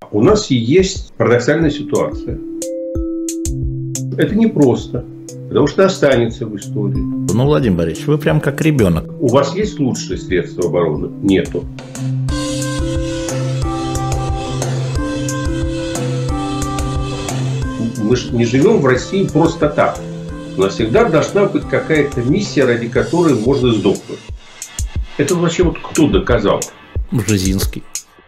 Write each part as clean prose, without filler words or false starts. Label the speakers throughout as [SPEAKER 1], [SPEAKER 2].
[SPEAKER 1] У нас есть парадоксальная ситуация. Это непросто, потому что останется в истории.
[SPEAKER 2] Ну, Владимир Борисович, вы прям как ребенок.
[SPEAKER 1] У вас есть лучшие средства обороны? Нету. Мы же не живем в России просто так. У нас всегда должна быть какая-то миссия, ради которой можно сдохнуть. Это вообще вот кто доказал?
[SPEAKER 2] Бжезинский.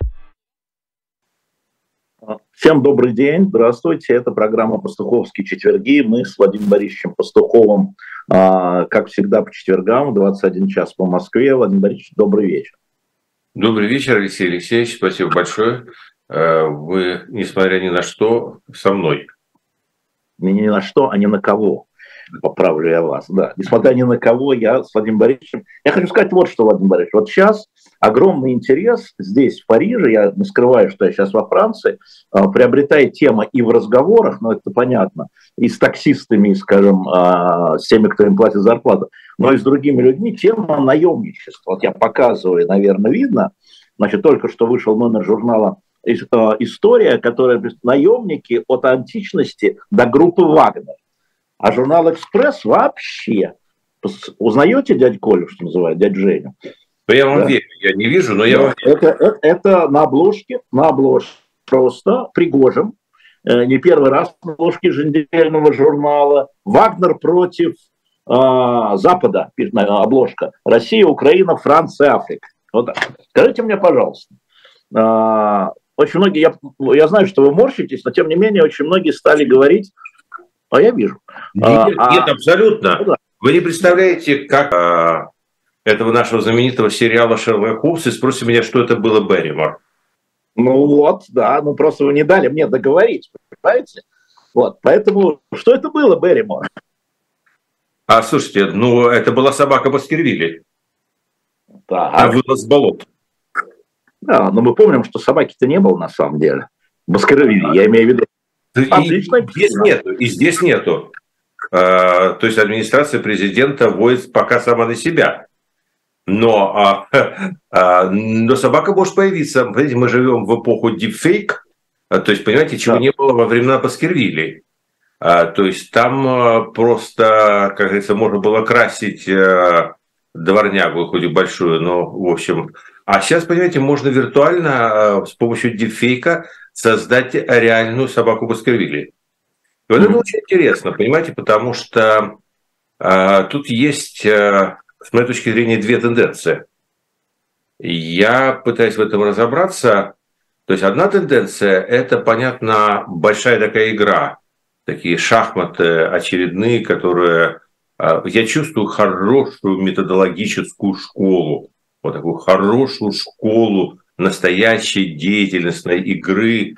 [SPEAKER 3] Всем добрый день, здравствуйте. Это программа «Пастуховские четверги». Мы с Владимиром Борисовичем Пастуховым, как всегда, по четвергам, 21 час по Москве. Владимир Борисович, добрый вечер.
[SPEAKER 1] Добрый вечер, Алексей Алексеевич. Спасибо большое. Вы, несмотря ни на что, со мной.
[SPEAKER 3] Ни на что, а ни на кого. Поправлю я вас. Да. Несмотря ни на кого, я с Владимиром Борисовичем... Я хочу сказать вот что, Владимир Борисович. Вот сейчас огромный интерес здесь, в Париже, я не скрываю, что я сейчас во Франции, приобретает тема и в разговорах, но это понятно, и с таксистами, скажем, с теми, кто им платит зарплату, но и с другими людьми, тема наемничества. Вот я показываю, наверное, видно. Значит, только что вышел номер журнала «История», которая говорит: наемники от античности до группы «Вагнер». А журнал «Экспресс» вообще. Узнаете дядю Колю, что называют, дядю Женю?
[SPEAKER 1] Да я вам верю, я не вижу, но я вам
[SPEAKER 3] верю. Это на обложке просто Пригожин. Не первый раз на обложке еженедельного журнала. «Вагнер против Запада», обложка. Россия, Украина, Франция, Африка. Вот так. Скажите мне, пожалуйста, очень многие, я знаю, что вы морщитесь, но тем не менее очень многие стали говорить. А я вижу.
[SPEAKER 1] Нет, абсолютно. Да. Вы не представляете, как этого нашего знаменитого сериала «Шерлок Холмс», и спросите меня, что это было Берримор.
[SPEAKER 3] Ну вот, да, ну просто вы не дали мне договорить, понимаете? Вот, поэтому, что это было Берримор?
[SPEAKER 1] Слушайте, ну это была собака Баскервилей. Она вылез с болот.
[SPEAKER 3] Да, но мы помним, что собаки-то не было на самом деле. Баскервилей, я имею в виду.
[SPEAKER 1] И здесь нету. То есть администрация президента воет пока сама на себя. Но собака может появиться. Понимаете, мы живем в эпоху дипфейк. То есть, понимаете, чего не было во времена Баскервилей. То есть там просто, как говорится, можно было красить дворнягу, хоть и большую, но в общем. А сейчас, понимаете, можно виртуально с помощью дипфейка создать реальную собаку Баскервилей. Вот это очень интересно, понимаете, потому что тут есть, с моей точки зрения, две тенденции. Я пытаюсь в этом разобраться. То есть одна тенденция – это, понятно, большая такая игра, такие шахматы очередные, которые… Я чувствую хорошую методологическую школу, вот такую хорошую школу настоящей деятельностной игры,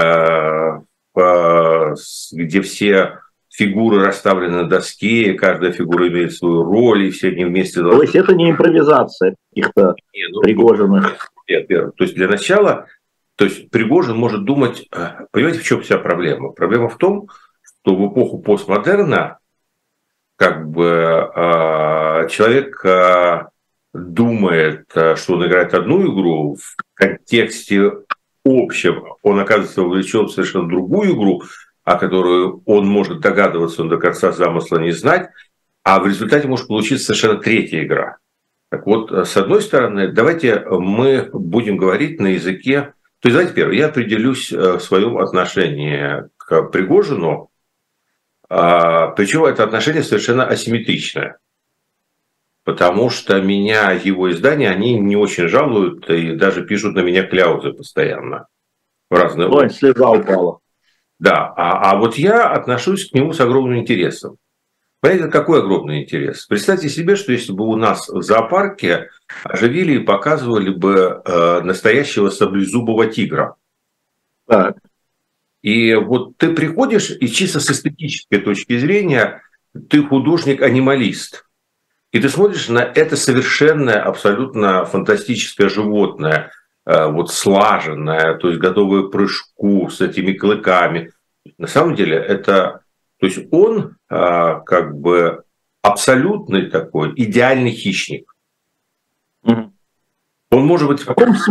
[SPEAKER 1] где все фигуры расставлены на доске, каждая фигура имеет свою роль, и все они вместе должны…
[SPEAKER 3] То есть это не импровизация каких-то Пригожиных?
[SPEAKER 1] Нет. То есть для начала, то есть Пригожин может думать… Понимаете, в чем вся проблема? Проблема в том, что в эпоху постмодерна как бы человек думает, что он играет одну игру, в контексте общем он оказывается вовлечен в совершенно другую игру, о которой он может догадываться, он до конца замысла не знать, а в результате может получиться совершенно третья игра. Так вот, с одной стороны, давайте мы будем говорить на языке… То есть, давайте первое, я определюсь в своем отношении к Пригожину, причем это отношение совершенно асимметричное. Потому что меня, его издания, они не очень жалуют и даже пишут на меня кляузы постоянно. В разные
[SPEAKER 3] области. Слеза упала.
[SPEAKER 1] Да, а вот я отношусь к нему с огромным интересом. Понимаете, какой огромный интерес? Представьте себе, что если бы у нас в зоопарке оживили и показывали бы настоящего саблезубого тигра.
[SPEAKER 3] Так.
[SPEAKER 1] И вот ты приходишь, и чисто с эстетической точки зрения ты художник-анималист. И ты смотришь на это совершенное, абсолютно фантастическое животное, вот слаженное, то есть готовое к прыжку с этими клыками. На самом деле это, то есть он как бы абсолютный такой идеальный хищник. Он может быть…
[SPEAKER 3] В каком смысле?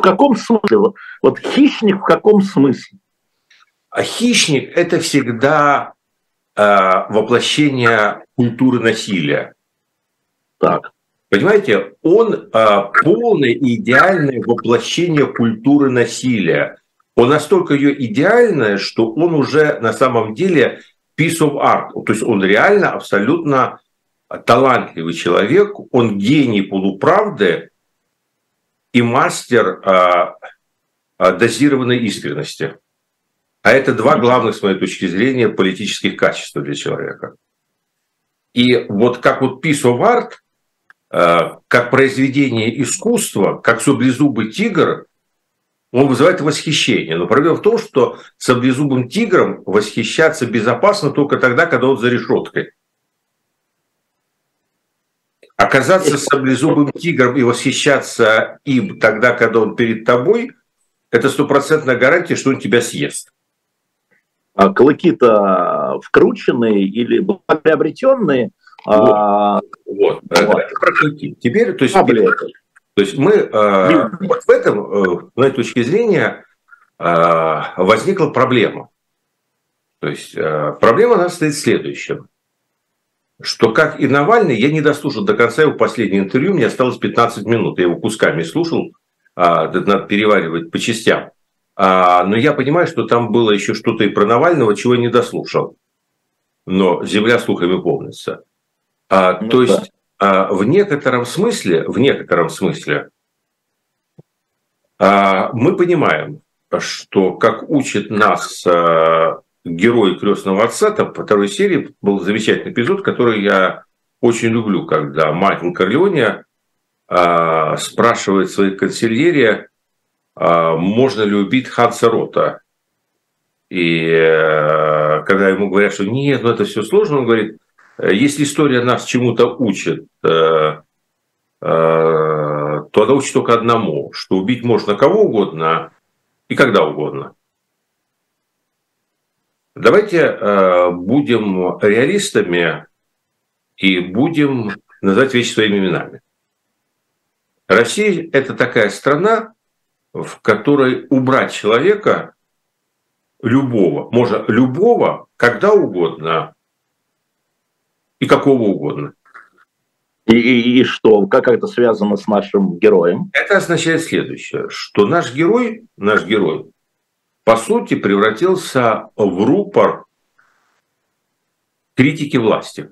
[SPEAKER 3] каком смысле? Вот хищник в каком смысле?
[SPEAKER 1] А хищник – это всегда воплощение культуры насилия.
[SPEAKER 3] Так.
[SPEAKER 1] Понимаете, он полное и идеальное воплощение культуры насилия. Он настолько ее идеальное, что он уже на самом деле piece of art. То есть он реально абсолютно талантливый человек, он гений полуправды и мастер дозированной искренности. А это два главных, с моей точки зрения, политических качества для человека. И вот как вот piece of art, как произведение искусства, как саблезубый тигр, он вызывает восхищение. Но проблема в том, что саблезубым тигром восхищаться безопасно только тогда, когда он за решеткой. Оказаться саблезубым тигром и восхищаться им тогда, когда он перед тобой, это стопроцентная гарантия, что он тебя съест.
[SPEAKER 3] А клыки-то вкрученные или приобретенные?
[SPEAKER 1] Вот. Это про клыки. Теперь, то есть мы вот в этом, с моей точки зрения, возникла проблема. То есть проблема у нас стоит в следующем. Что, как и Навальный, я не дослушал до конца его последнее интервью, мне осталось 15 минут, я его кусками слушал, надо переваривать по частям. Но я понимаю, что там было еще что-то и про Навального, чего я не дослушал. Но земля слухами полнится. То есть в некотором смысле мы понимаем, что, как учит нас герой «Крестного отца», там во второй серии был замечательный эпизод, который я очень люблю, когда Майкл Корлеоне спрашивает своей консильерии, можно ли убить Ханса Рота. И когда ему говорят, что нет, ну это все сложно, он говорит, если история нас чему-то учит, то она учит только одному, что убить можно кого угодно и когда угодно. Давайте будем реалистами и будем называть вещи своими именами. Россия – это такая страна, в которой убрать человека любого, можно любого, когда угодно и какого угодно.
[SPEAKER 3] И что? Как это связано с нашим героем?
[SPEAKER 1] Это означает следующее, что наш герой, по сути, превратился в рупор критики власти.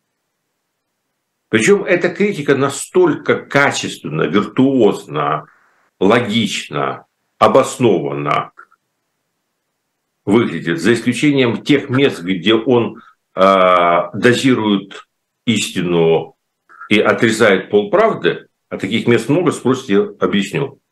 [SPEAKER 1] Причем эта критика настолько качественно, виртуозно, логично, обоснованно выглядит, за исключением тех мест, где он дозирует истину и отрезает полправды, а таких мест много, спросите, я объясню,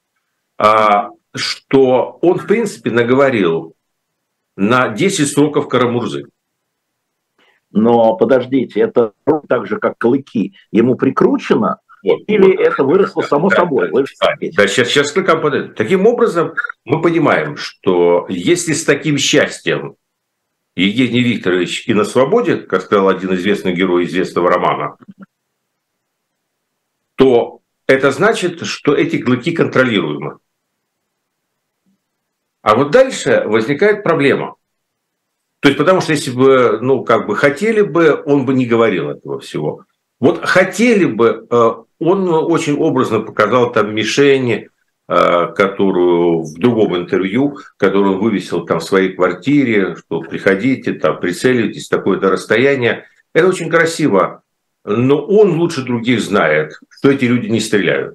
[SPEAKER 1] что он, в принципе, наговорил на 10 сроков Карамурзы.
[SPEAKER 3] Но подождите, это так же, как клыки, ему прикручено, или это выросло само собой?
[SPEAKER 1] Да, сейчас клыкам подойдет. Таким образом, мы понимаем, что если с таким счастьем Евгений Викторович и на свободе, как сказал один известный герой известного романа, то это значит, что эти клыки контролируемы. А вот дальше возникает проблема. То есть, потому что если бы, хотели бы, он бы не говорил этого всего. Вот хотели бы, он очень образно показал там мишени, которую в другом интервью, которую он вывесил там в своей квартире, что приходите, там прицеливайтесь, такое-то расстояние. Это очень красиво, но он лучше других знает, что эти люди не стреляют.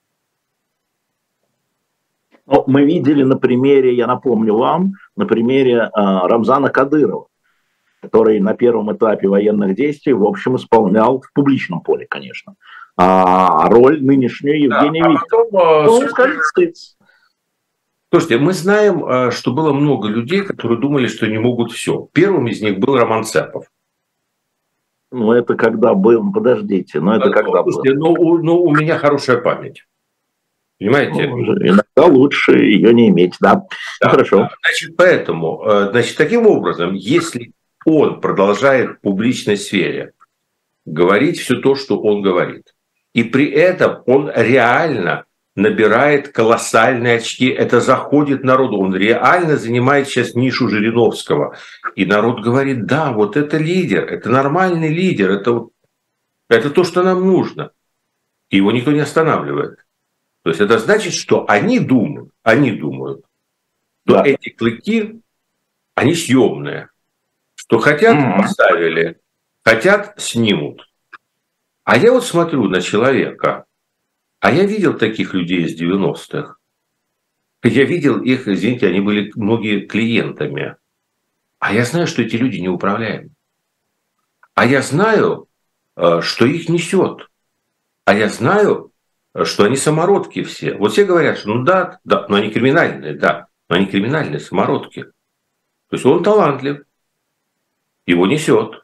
[SPEAKER 3] Мы видели на примере, я напомню вам, на примере Рамзана Кадырова, который на первом этапе военных действий, в общем, исполнял в публичном поле, конечно, роль нынешнюю Евгения Викторовича.
[SPEAKER 1] Слушайте, мы знаем, что было много людей, которые думали, что не могут все. Первым из них был Роман Цепов.
[SPEAKER 3] Ну, это когда был, подождите, это когда был.
[SPEAKER 1] Но у меня хорошая память. Понимаете?
[SPEAKER 3] Иногда лучше ее не иметь, да. Хорошо.
[SPEAKER 1] Значит, таким образом, если он продолжает в публичной сфере говорить все то, что он говорит, и при этом он реально набирает колоссальные очки, это заходит народу, он реально занимает сейчас нишу Жириновского. И народ говорит, да, вот это лидер, это нормальный лидер, это то, что нам нужно. И его никто не останавливает. То есть это значит, что они думают, что эти клыки, они съемные. Что хотят, поставили, хотят, снимут. А я вот смотрю на человека, а я видел таких людей из 90-х. Я видел их, извините, они были многие клиентами. А я знаю, что эти люди неуправляемы. А я знаю, что их несет. А я знаю, что они самородки все. Вот все говорят, что да, но они криминальные, но они криминальные самородки. То есть он талантлив, его несет.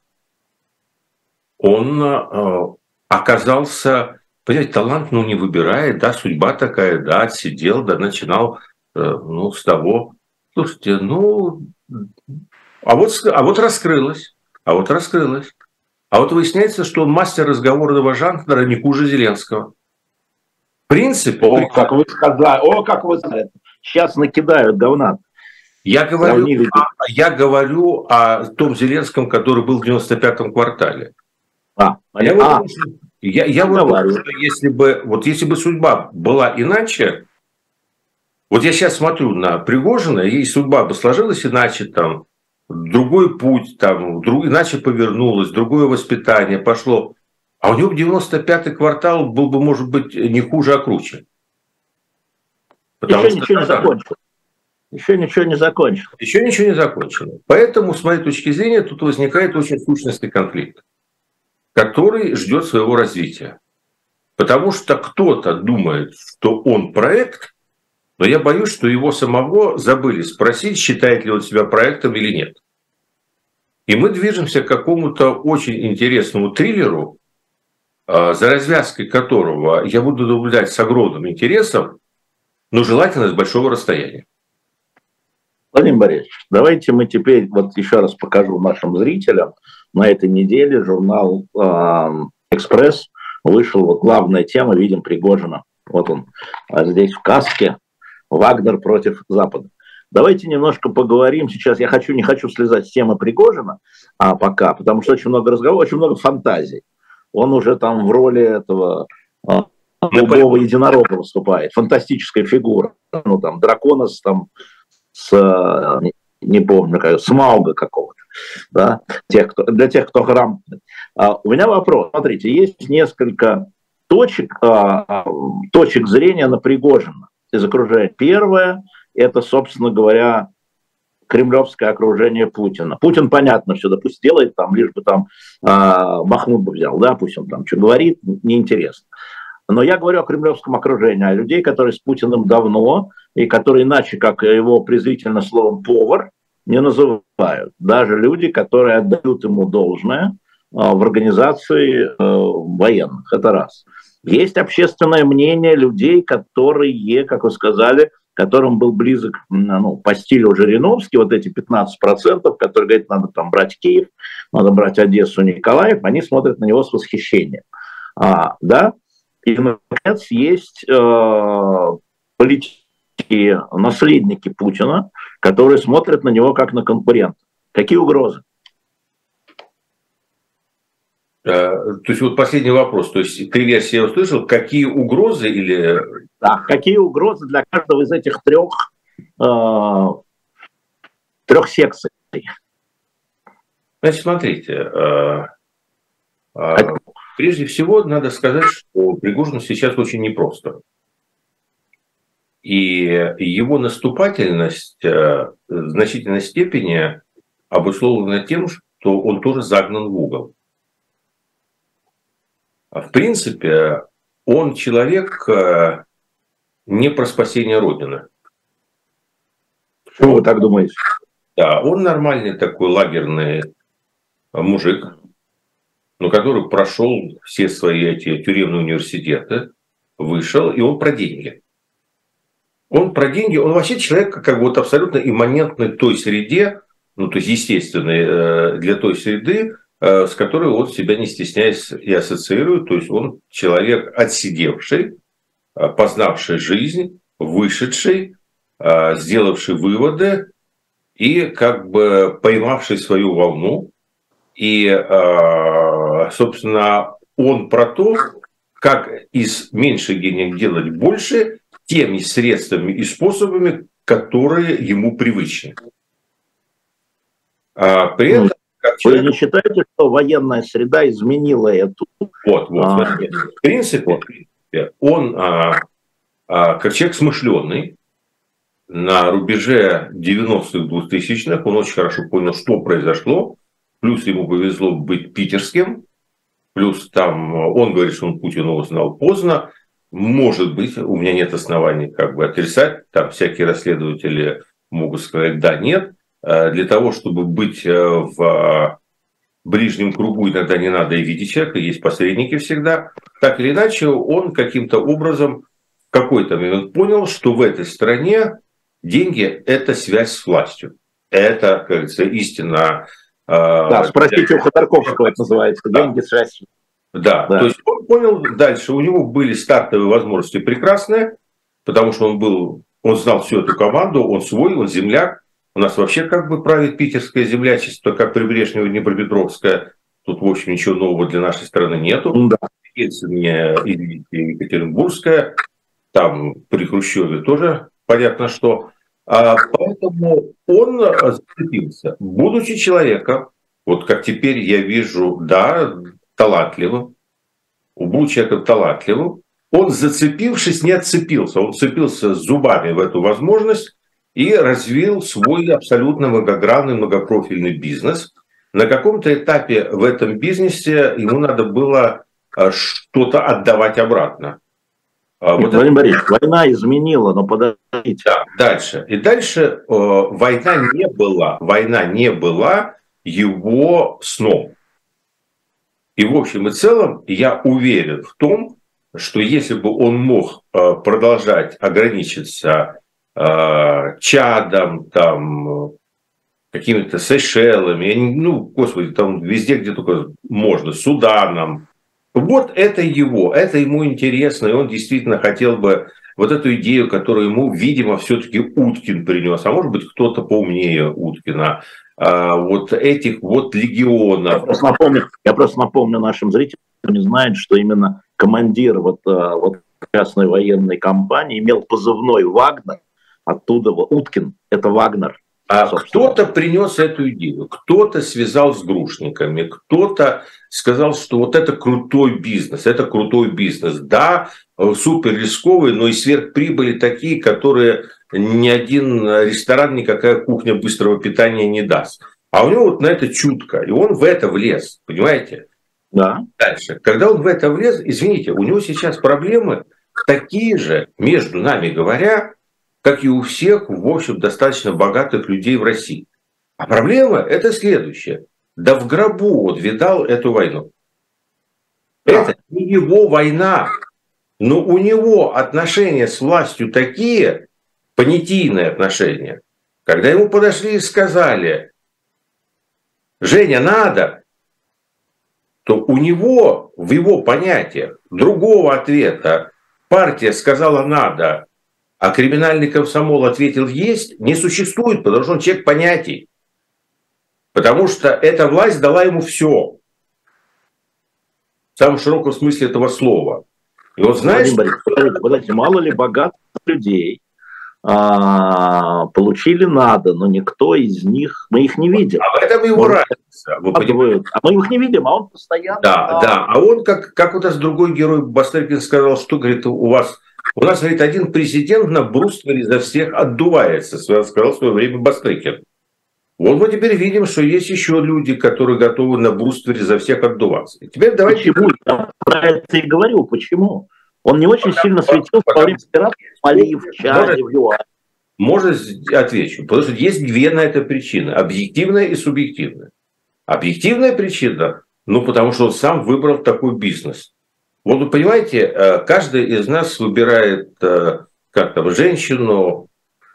[SPEAKER 1] Он оказался, понимаете, талант не выбирает, судьба такая, отсидел, начинал с того. Слушайте, а вот раскрылось. А вот выясняется, что он мастер разговорного жанра не хуже Зеленского. В принципе...
[SPEAKER 3] как вы сказали. Сейчас накидают говна.
[SPEAKER 1] Я говорю о том Зеленском, который был в 95-м квартале. Я говорю, что если бы судьба была иначе, вот я сейчас смотрю на Пригожина, и судьба бы сложилась иначе, там, другой путь, там, иначе повернулось, другое воспитание пошло. А у него 95-й квартал был бы, может быть, не хуже, а круче.
[SPEAKER 3] Еще ничего не закончено.
[SPEAKER 1] Поэтому, с моей точки зрения, тут возникает очень сущностный конфликт, который ждет своего развития. Потому что кто-то думает, что он проект, но я боюсь, что его самого забыли спросить, считает ли он себя проектом или нет. И мы движемся к какому-то очень интересному триллеру, за развязкой которого я буду наблюдать с огромным интересом, но желательно с большого расстояния.
[SPEAKER 3] Владимир Борисович, давайте мы теперь, еще раз покажу нашим зрителям, на этой неделе журнал «Экспресс» вышел, главная тема, видим Пригожина. Вот он здесь в каске, Вагнер против Запада. Давайте немножко поговорим сейчас, я не хочу слезать с темы Пригожина пока, потому что очень много разговоров, очень много фантазий. Он уже там в роли этого голубого единорога выступает, фантастическая фигура, дракона не помню, Смауга какого-то, для тех, кто грамотный. У меня вопрос, смотрите, есть несколько точек зрения на Пригожина из окружения. Первое, это, собственно говоря, кремлевское окружение Путина. Путин, понятно, все, пусть делает, лишь бы Махмуд бы взял, пусть он что говорит, неинтересно. Но я говорю о кремлевском окружении, о людей, которые с Путиным давно, и которые иначе, как его презрительно словом «повар», не называют. Даже люди, которые отдают ему должное в организации военных. Это раз. Есть общественное мнение людей, которые, как вы сказали, которым был близок по стилю Жириновский, вот эти 15%, которые говорят, надо брать Киев, надо брать Одессу, Николаев, они смотрят на него с восхищением. И, наконец, есть политики, наследники Путина, которые смотрят на него как на конкурента. Какие угрозы?
[SPEAKER 1] То есть последний вопрос. То есть 3 версии я услышал. Какие угрозы или...
[SPEAKER 3] Да, какие угрозы для каждого из этих трех секций?
[SPEAKER 1] Значит, смотрите. Прежде всего, надо сказать, что Пригожину сейчас очень непросто. И его наступательность в значительной степени обусловлена тем, что он тоже загнан в угол. В принципе, он человек не про спасение Родины.
[SPEAKER 3] Что вы так думаете?
[SPEAKER 1] Да, он нормальный такой лагерный мужик, но который прошел все свои эти тюремные университеты, вышел, и он про деньги. Он про деньги, он вообще человек абсолютно имманентный той среде, то есть естественной для той среды, с которой он себя не стесняясь и ассоциирует. То есть он человек отсидевший, познавший жизнь, вышедший, сделавший выводы и как бы поймавший свою волну. И, собственно, он про то, как из меньших денег делать больше теми средствами и способами, которые ему привычны. При этом,
[SPEAKER 3] вы не считаете, что военная среда изменила эту?
[SPEAKER 1] Смотрите. В принципе, он, как человек смышленый, на рубеже 90-х, 2000-х, он очень хорошо понял, что произошло, плюс ему повезло быть питерским, плюс там он говорит, что он Путина узнал поздно, может быть, у меня нет оснований как бы отрицать, там всякие расследователи могут сказать да, нет. Для того, чтобы быть в ближнем кругу, иногда не надо и видеть человека, есть посредники всегда. Так или иначе, он каким-то образом в какой-то момент понял, что в этой стране деньги – это связь с властью. Это, как говорится, истина.
[SPEAKER 3] Да, спросите у Ходорковского, это называется, деньги, связь.
[SPEAKER 1] Да, то есть он понял дальше, у него были стартовые возможности прекрасные, потому что он знал всю эту команду, он свой, он земляк. У нас вообще как бы правит питерское землячество, как прибрежное Днепропетровское. Тут, в общем, ничего нового для нашей страны нету. Да. Ельцин и Екатеринбургская, там при Хрущеве тоже понятно что. Поэтому он зацепился, будучи человеком, вот как теперь я вижу, да, талантливым, будучи человеком талантливым, он, зацепившись, не отцепился, он цепился зубами в эту возможность и развил свой абсолютно многогранный, многопрофильный бизнес. На каком-то этапе в этом бизнесе ему надо было что-то отдавать обратно.
[SPEAKER 3] Владимир Борисович, война изменила, но подождите.
[SPEAKER 1] Да, дальше. И дальше война не была его сном. И в общем и целом я уверен в том, что если бы он мог продолжать ограничиться Чадом, там, какими-то Сейшелами, господи, там везде, где только можно, Суданом. Вот это ему интересно, и он действительно хотел бы вот эту идею, которую ему, видимо, все-таки Уткин принес, а может быть, кто-то поумнее Уткина, вот этих вот легионов.
[SPEAKER 3] Я просто напомню нашим зрителям, кто не знает, что именно командир вот частной военной компании имел позывной «Вагнер», оттуда Уткин, это Вагнер.
[SPEAKER 1] Кто-то принес эту идею, кто-то связал с грушниками, кто-то сказал, что вот это крутой бизнес. Да, супер рисковый, но и сверхприбыли такие, которые ни один ресторан, никакая кухня быстрого питания не даст. А у него вот на это чутко, и он в это влез, понимаете?
[SPEAKER 3] Да.
[SPEAKER 1] Дальше, когда он в это влез, извините, у него сейчас проблемы такие же, между нами говоря, как и у всех, в общем, достаточно богатых людей в России. А проблема это следующая. Да в гробу он видал эту войну. Да. Это не его война, но у него отношения с властью такие, понятийные отношения. Когда ему подошли и сказали: Женя, надо, то у него, в его понятиях, другого ответа. Партия сказала надо, а криминальный комсомол ответил есть, не существует, потому что он человек понятий. Потому что эта власть дала ему все. В самом широком смысле этого слова. И вот знаешь...
[SPEAKER 3] Подождите, мало ли богатых людей получили надо, но никто из них, мы их не видим.
[SPEAKER 1] А в этом его разница.
[SPEAKER 3] Вы понимаете? А мы их не видим, а он постоянно...
[SPEAKER 1] Да. А он, как у нас другой герой Бастрыкин сказал, что, говорит, у нас, говорит, один президент на бруствере за всех отдувается, сказал в свое время Бастрыкин. Вот мы теперь видим, что есть еще люди, которые готовы на бруствере за всех отдуваться. И теперь давайте...
[SPEAKER 3] Почему? Я про это и говорю. Почему? Он не очень сильно светил во время операции в Мали, в Чаде, в ЮАР.
[SPEAKER 1] Можно отвечу. Потому что есть две на это причины. Объективная и субъективная. Объективная причина, потому что он сам выбрал такой бизнес. Вот вы понимаете, каждый из нас выбирает женщину,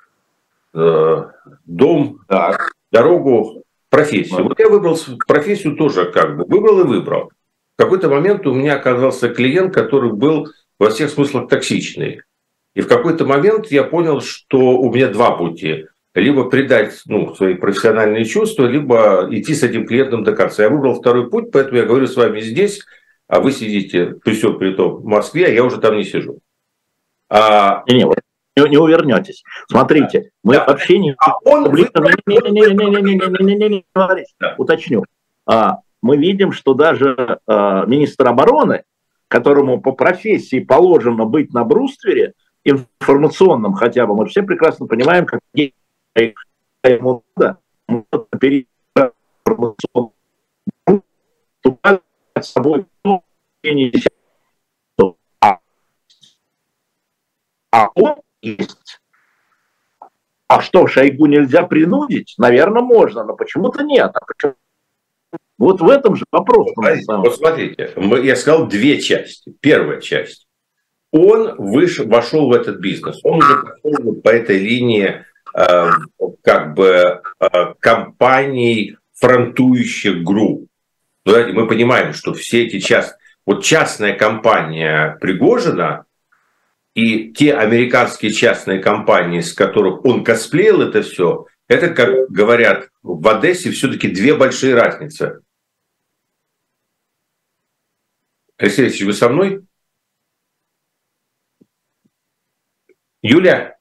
[SPEAKER 1] дом, дорогу, профессию. Вот я выбрал профессию тоже выбрал и выбрал. В какой-то момент у меня оказался клиент, который был во всех смыслах токсичный. И в какой-то момент я понял, что у меня два пути. Либо предать свои профессиональные чувства, либо идти с этим клиентом до конца. Я выбрал второй путь, поэтому я говорю с вами здесь, а вы сидите при всем при том в Москве, а я уже там не сижу.
[SPEAKER 3] Не увернетесь. Смотрите, мы вообще не... Уточню. Мы видим, что даже министр обороны, которому по профессии положено быть на бруствере, информационном хотя бы, мы все прекрасно понимаем, как ему надо, с собой он есть. А что, Шойгу нельзя принудить? Наверное, можно, но почему-то нет. Вот в этом же вопрос.
[SPEAKER 1] Вот смотрите, я сказал две части. Первая часть. Он вошел в этот бизнес. Он уже пошел по этой линии компаний, фронтующих групп. Мы понимаем, что все эти частная компания Пригожина и те американские частные компании, с которых он косплеил это все, это, как говорят в Одессе, все-таки две большие разницы. Алексей Алексеевич, вы со мной? Юля?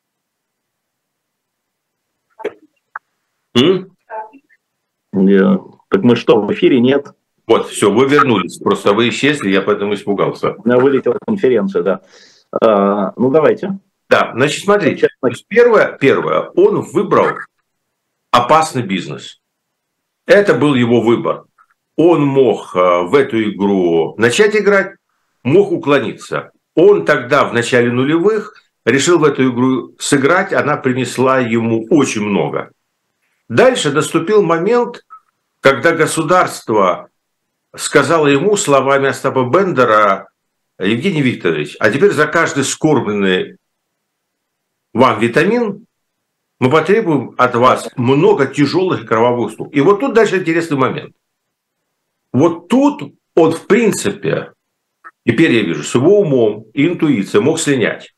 [SPEAKER 3] Так мы что, в эфире нет?
[SPEAKER 1] Вот, все, вы вернулись. Просто вы исчезли, я поэтому испугался.
[SPEAKER 3] У меня вылетела конференция, да. Давайте.
[SPEAKER 1] Да, значит, смотрите. Первое, он выбрал опасный бизнес. Это был его выбор. Он мог в эту игру начать играть, мог уклониться. Он тогда, в начале нулевых, решил в эту игру сыграть, она принесла ему очень много. Дальше наступил момент, когда государство сказало ему словами Остапа Бендера: Евгений Викторович, а теперь за каждый скормленный вам витамин мы потребуем от вас много тяжелых и кровавых услуг. И вот тут дальше интересный момент. Вот тут он, в принципе, теперь я вижу, с его умом и интуицией мог слинять.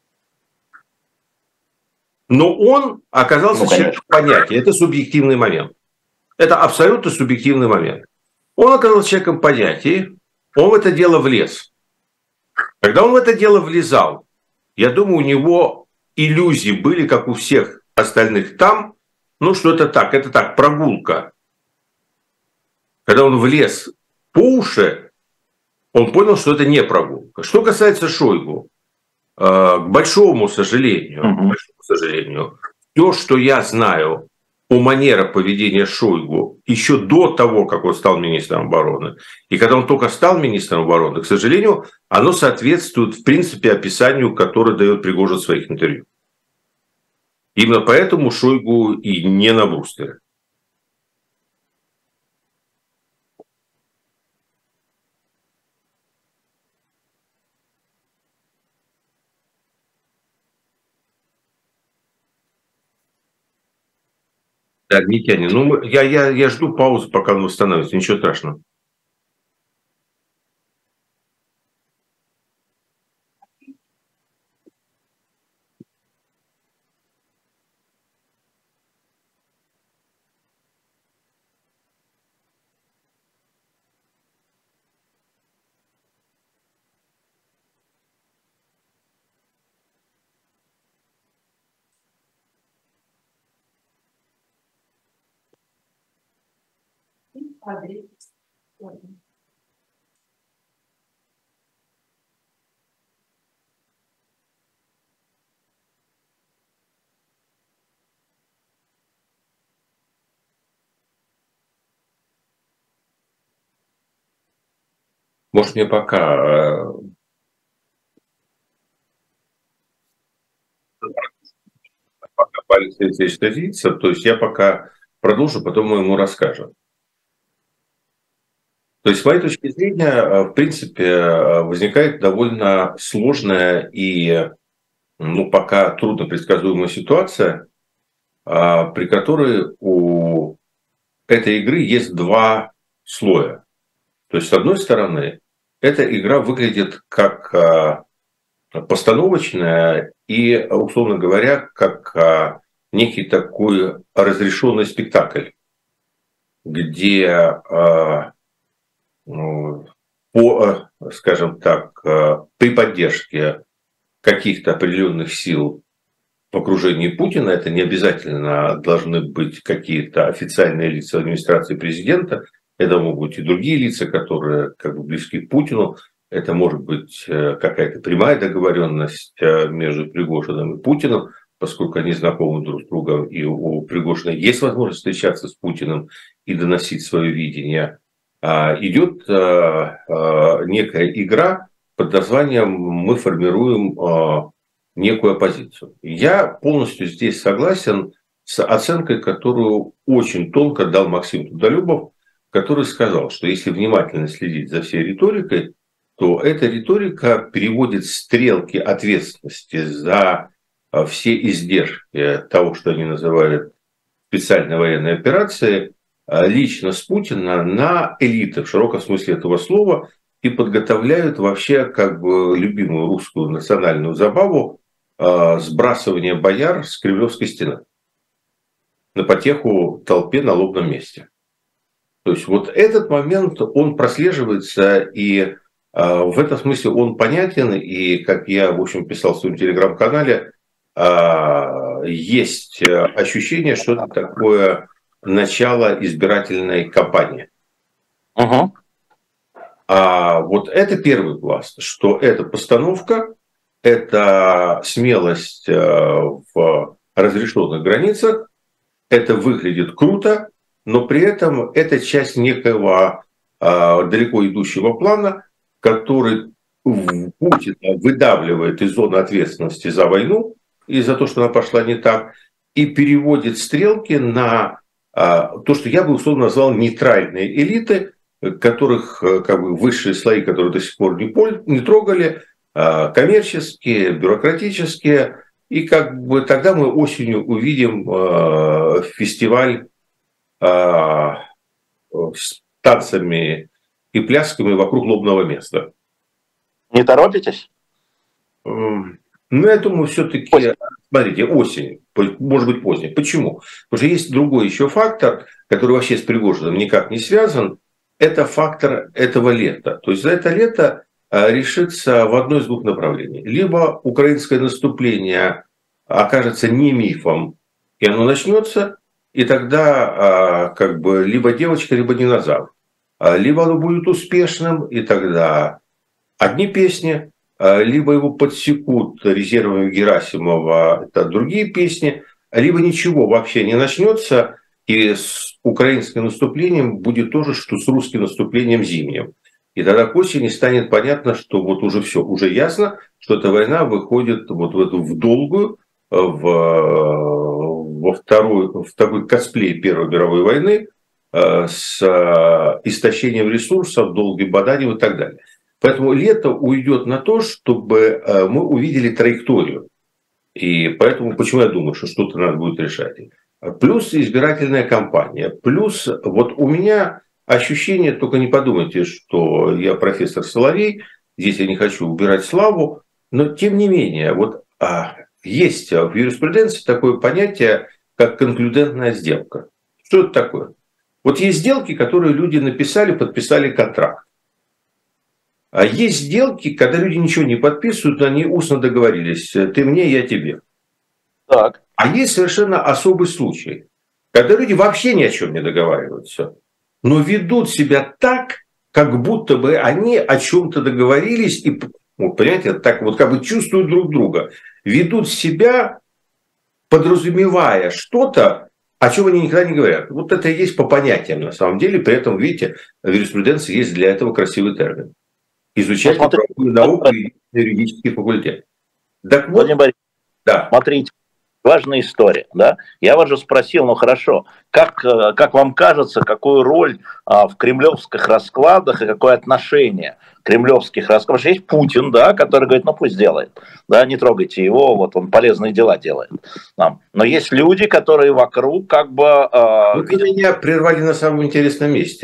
[SPEAKER 1] Но он оказался человеком понятия. Это субъективный момент. Это абсолютно субъективный момент. Он оказался человеком понятия, он в это дело влез. Когда он в это дело влезал, я думаю, у него иллюзии были, как у всех остальных там, что это так, прогулка. Когда он влез по уши, он понял, что это не прогулка. Что касается Шойгу, к большому сожалению, все, что я знаю о манерах поведения Шойгу еще до того, как он стал министром обороны, и когда он только стал министром обороны, к сожалению, оно соответствует, в принципе, описанию, которое дает Пригожин в своих интервью. Именно поэтому Шойгу и не на брустере. Да, Митяне, я жду паузы, пока он восстановится, ничего страшного. Может, мне пока Алексей Алексеевич садится, то есть я пока продолжу, потом мы ему расскажем. То есть, с моей точки зрения, в принципе, возникает довольно сложная и пока трудно предсказуемая ситуация, при которой у этой игры есть два слоя. То есть, с одной стороны, эта игра выглядит как постановочная и, условно говоря, как некий такой разрешенный спектакль, где скажем так, при поддержке каких-то определенных сил в окружении Путина, это не обязательно должны быть какие-то официальные лица администрации президента, это могут быть и другие лица, которые как бы близки к Путину, это может быть какая-то прямая договоренность между Пригожиным и Путиным, поскольку они знакомы друг с другом, и у Пригожина есть возможность встречаться с Путиным и доносить свое видение. Идет некая игра под названием «Мы формируем некую оппозицию». Я полностью здесь согласен с оценкой, которую очень тонко дал Максим Тудолюбов, который сказал, что если внимательно следить за всей риторикой, то эта риторика переводит стрелки ответственности за все издержки того, что они называют специальной военной операцией, лично с Путина на элиты в широком смысле этого слова и подготовляют вообще как бы любимую русскую национальную забаву сбрасывание бояр с Кремлевской стены на потеху толпе на лобном месте. То есть вот этот момент, он прослеживается, и в этом смысле он понятен, и, как я, в общем, писал в своем телеграм-канале, есть ощущение, что это такое начало избирательной кампании. Вот это первый пласт, что это постановка, это смелость в разрешенных границах, это выглядит круто, но при этом это часть некого далеко идущего плана, который Путина выдавливает из зоны ответственности за войну и за то, что она пошла не так, и переводит стрелки на то, что я бы условно назвал нейтральные элиты, которых как бы высшие слои, которые до сих пор не трогали, коммерческие, бюрократические, и как бы тогда мы осенью увидим фестиваль с танцами и плясками вокруг лобного места.
[SPEAKER 3] Не торопитесь?
[SPEAKER 1] Ну, я думаю, все-таки, смотрите, осень, может быть позднее. Почему? Потому что есть другой еще фактор, который вообще с Пригожиным никак не связан. Это фактор этого лета. То есть за это лето решится в одно из двух направлений. Либо украинское наступление окажется не мифом, и оно начнется, и тогда как бы либо девочка, либо динозавр. Либо оно будет успешным, и тогда одни песни, либо его подсекут резервами Герасимова, это другие песни, либо ничего вообще не начнется, и с украинским наступлением будет то же, что с русским наступлением зимним. И тогда к осени станет понятно, что вот уже все, уже ясно, что эта война выходит вот в эту в долгую, в такой косплей Первой мировой войны с истощением ресурсов, долгим баданием и так далее. Поэтому лето уйдет на то, чтобы мы увидели траекторию. И поэтому, почему я думаю, что что-то надо будет решать. Плюс избирательная кампания. Плюс вот у меня ощущение, только не подумайте, что я профессор Соловей, здесь я не хочу убирать славу, но тем не менее, вот есть в юриспруденции такое понятие, как конклюдентная сделка. Что это такое? Вот есть сделки, которые люди написали, подписали контракт. А есть сделки, когда люди ничего не подписывают, они устно договорились. Ты мне, я тебе.
[SPEAKER 3] Так.
[SPEAKER 1] А есть совершенно особый случай, когда люди вообще ни о чем не договариваются, но ведут себя так, как будто бы они о чем-то договорились и, вот, понимаете, так вот как бы чувствуют друг друга. Ведут себя, подразумевая что-то, о чем они никогда не говорят. Вот это и есть по понятиям на самом деле. При этом, видите, в юриспруденции есть для этого красивый термин. Изучать правовую науку и юридический факультет. Так вот,
[SPEAKER 3] Владимир Борисович,
[SPEAKER 1] да.
[SPEAKER 3] Смотрите, важная история. Да? Я вас же спросил, ну хорошо, как вам кажется, какую роль в кремлевских раскладах и какое отношение кремлевских раскладов? Потому что есть Путин, да, который говорит, ну пусть делает, да, не трогайте его, вот он полезные дела делает. Но есть люди, которые вокруг как бы...
[SPEAKER 1] Вы меня прервали на самом интересном месте.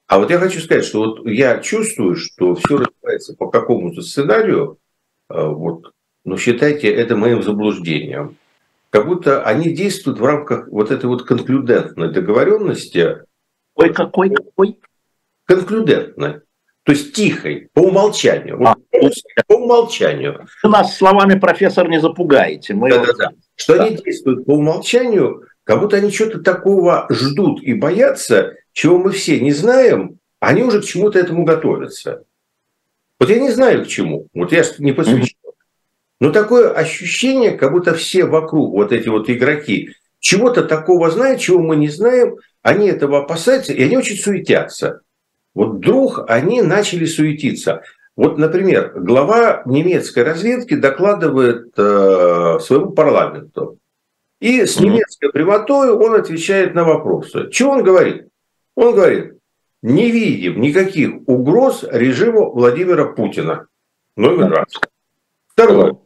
[SPEAKER 1] А вот я хочу сказать, что вот я чувствую, что все развивается по какому-то сценарию, вот, но считайте это моим заблуждением. Как будто они действуют в рамках вот этой вот конклюдентной договоренности.
[SPEAKER 3] Какой?
[SPEAKER 1] Конклюдентной. То есть тихой, по умолчанию. По умолчанию.
[SPEAKER 3] Вы нас словами, профессор, не запугаете.
[SPEAKER 1] Да. Что они действуют по умолчанию, как будто они что-то такого ждут и боятся, чего мы все не знаем, они уже к чему-то этому готовятся. Вот я не знаю к чему, вот я не посвящен. Но такое ощущение, как будто все вокруг, вот эти вот игроки, чего-то такого знают, чего мы не знаем, они этого опасаются, и они очень суетятся. Вот вдруг они начали суетиться. Вот, например, глава немецкой разведки докладывает своему парламенту. И с немецкой прямотой он отвечает на вопросы. Чего он говорит? Он говорит, не видим никаких угроз режиму Владимира Путина. Номер раз. Второе.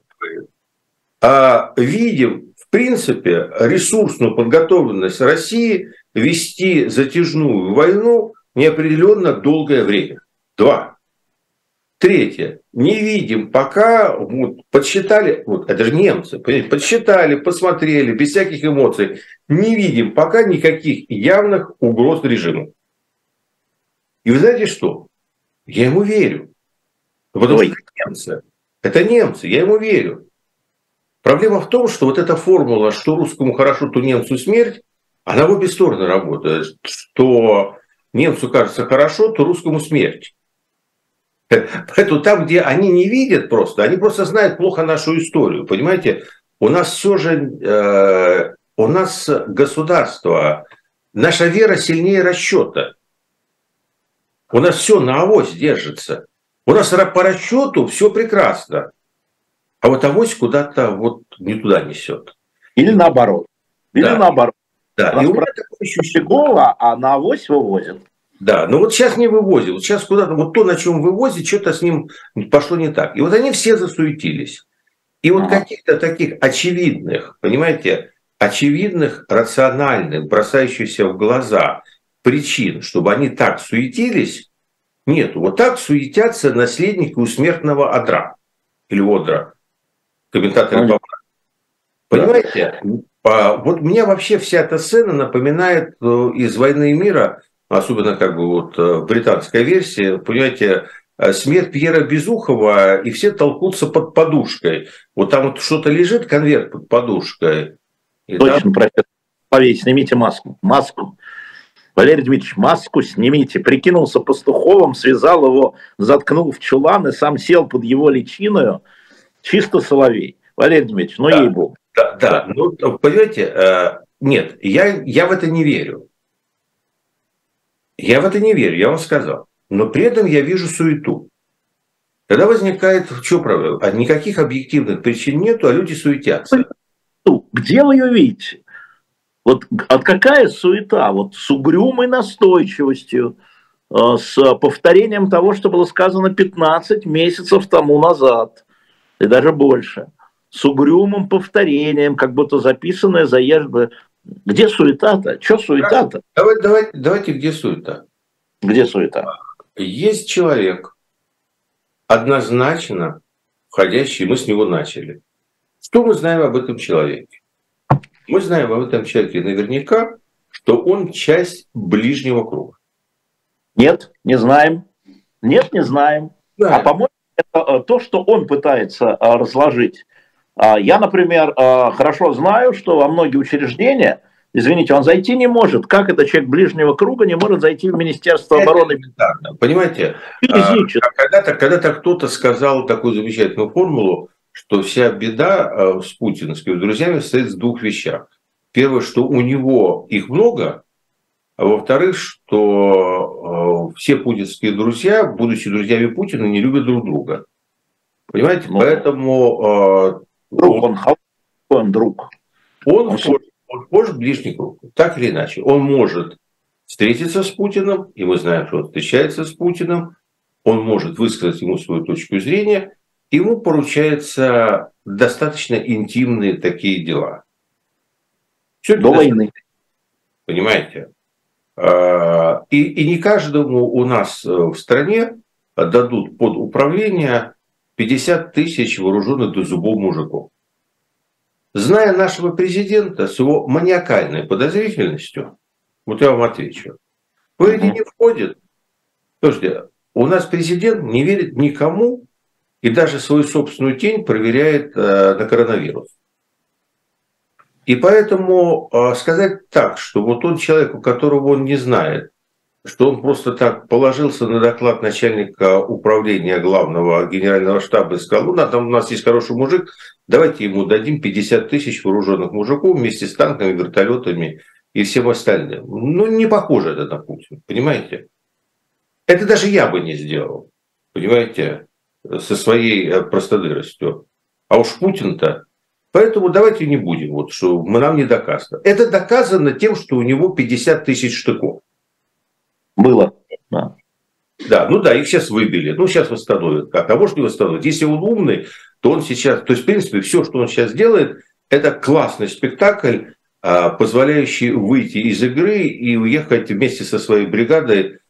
[SPEAKER 1] Видим, в принципе, ресурсную подготовленность России вести затяжную войну неопределенно долгое время. 2. Третье. Не видим пока, вот, подсчитали, вот, это же немцы, подсчитали, посмотрели, без всяких эмоций, не видим пока никаких явных угроз режиму. И вы знаете что? Я ему верю. Потому что это немцы, я ему верю. Проблема в том, что вот эта формула, что русскому хорошо, то немцу смерть, она в обе стороны работает. Что немцу кажется хорошо, то русскому смерть. Поэтому там, где они не видят просто, они просто знают плохо нашу историю. Понимаете, у нас все же, у нас государство, наша вера сильнее расчета. У нас все на авось держится. У нас по расчету все прекрасно. А вот авось куда-то вот не туда несет.
[SPEAKER 3] Или наоборот.
[SPEAKER 1] Да.
[SPEAKER 3] И у меня такое ощущение, а на авось вывозят.
[SPEAKER 1] Да, но вот сейчас не вывозят. Вот сейчас куда-то, вот то, на чем вывозят, что-то с ним пошло не так. И вот они все засуетились. И вот каких-то таких очевидных, понимаете, очевидных, рациональных, бросающихся в глаза причин, чтобы они так суетились, нету. Вот так суетятся наследники у смертного Одра. Или Одра. Комментаторы Бабра. Понимаете? Вот меня вообще вся эта сцена напоминает из «Войны и мира», особенно как бы вот британская версия, понимаете, смерть Пьера Безухова, и все толкутся под подушкой. Вот там вот что-то лежит, конверт под подушкой.
[SPEAKER 3] Точно, там... профессор. Повесь, снимите маску. Маску. Валерий Дмитриевич, маску снимите. Прикинулся пастуховым, связал его, заткнул в чулан и сам сел под его личиною. Чисто соловей. Валерий Дмитриевич, ну ей-богу.
[SPEAKER 1] Да, ну, понимаете, нет, я в это не верю. Я в это не верю, я вам сказал. Но при этом я вижу суету. Тогда возникает, что проблема? Никаких объективных причин нету, а люди суетятся.
[SPEAKER 3] Где вы ее видите? Вот какая суета? Вот с угрюмой настойчивостью, с повторением того, что было сказано 15 месяцев тому назад, и даже больше. С угрюмым повторением, как будто записанное заезжено. Где суета-то? Что суета-то?
[SPEAKER 1] Давайте, где суета?
[SPEAKER 3] Где суета?
[SPEAKER 1] Есть человек, однозначно входящий, мы с него начали. Что мы знаем об этом человеке? Мы знаем об этом человеке наверняка, что он часть ближнего круга.
[SPEAKER 3] Нет, не знаем. Нет, не знаем. А по-моему, это то, что он пытается разложить. Я, например, хорошо знаю, что во многие учреждения, извините, он зайти не может. Как это человек ближнего круга не может зайти в Министерство обороны?
[SPEAKER 1] Понимаете, когда-то кто-то сказал такую замечательную формулу, что вся беда с путинскими друзьями состоит в двух вещах. Первое, что у него их много, а во-вторых, что все путинские друзья, будучи друзьями Путина, не любят друг друга. Понимаете, поэтому...
[SPEAKER 3] Он друг.
[SPEAKER 1] Он вхож в ближний круг. Так или иначе. Он может встретиться с Путиным, и мы знаем, что он встречается с Путиным. Он может высказать ему свою точку зрения. Ему поручаются достаточно интимные такие дела. Все
[SPEAKER 3] до войны.
[SPEAKER 1] Понимаете? И не каждому у нас в стране дадут под управление 50 тысяч вооруженных до зубов мужиков. Зная нашего президента с его маниакальной подозрительностью, вот я вам отвечу, в эти не входит. Слушайте, у нас президент не верит никому и даже свою собственную тень проверяет на коронавирус. И поэтому сказать так, что вот он человек, у которого он не знает, что он просто так положился на доклад начальника управления главного генерального штаба и сказал, ну, там у нас есть хороший мужик, давайте ему дадим 50 тысяч вооруженных мужиков вместе с танками, вертолетами и всем остальным. Ну, не похоже это на Путина, понимаете? Это даже я бы не сделал, понимаете, со своей простодыростью. А уж Путин-то. Поэтому давайте не будем, вот, что нам не доказано. Это доказано тем, что у него 50 тысяч штыков.
[SPEAKER 3] Было. Да.
[SPEAKER 1] Да, ну да, их сейчас выбили. Ну, сейчас восстановят. А кого же не восстановят? Если он умный, то он сейчас... То есть, в принципе, все, что он сейчас делает, это классный спектакль, позволяющий выйти из игры и уехать вместе со своей бригадой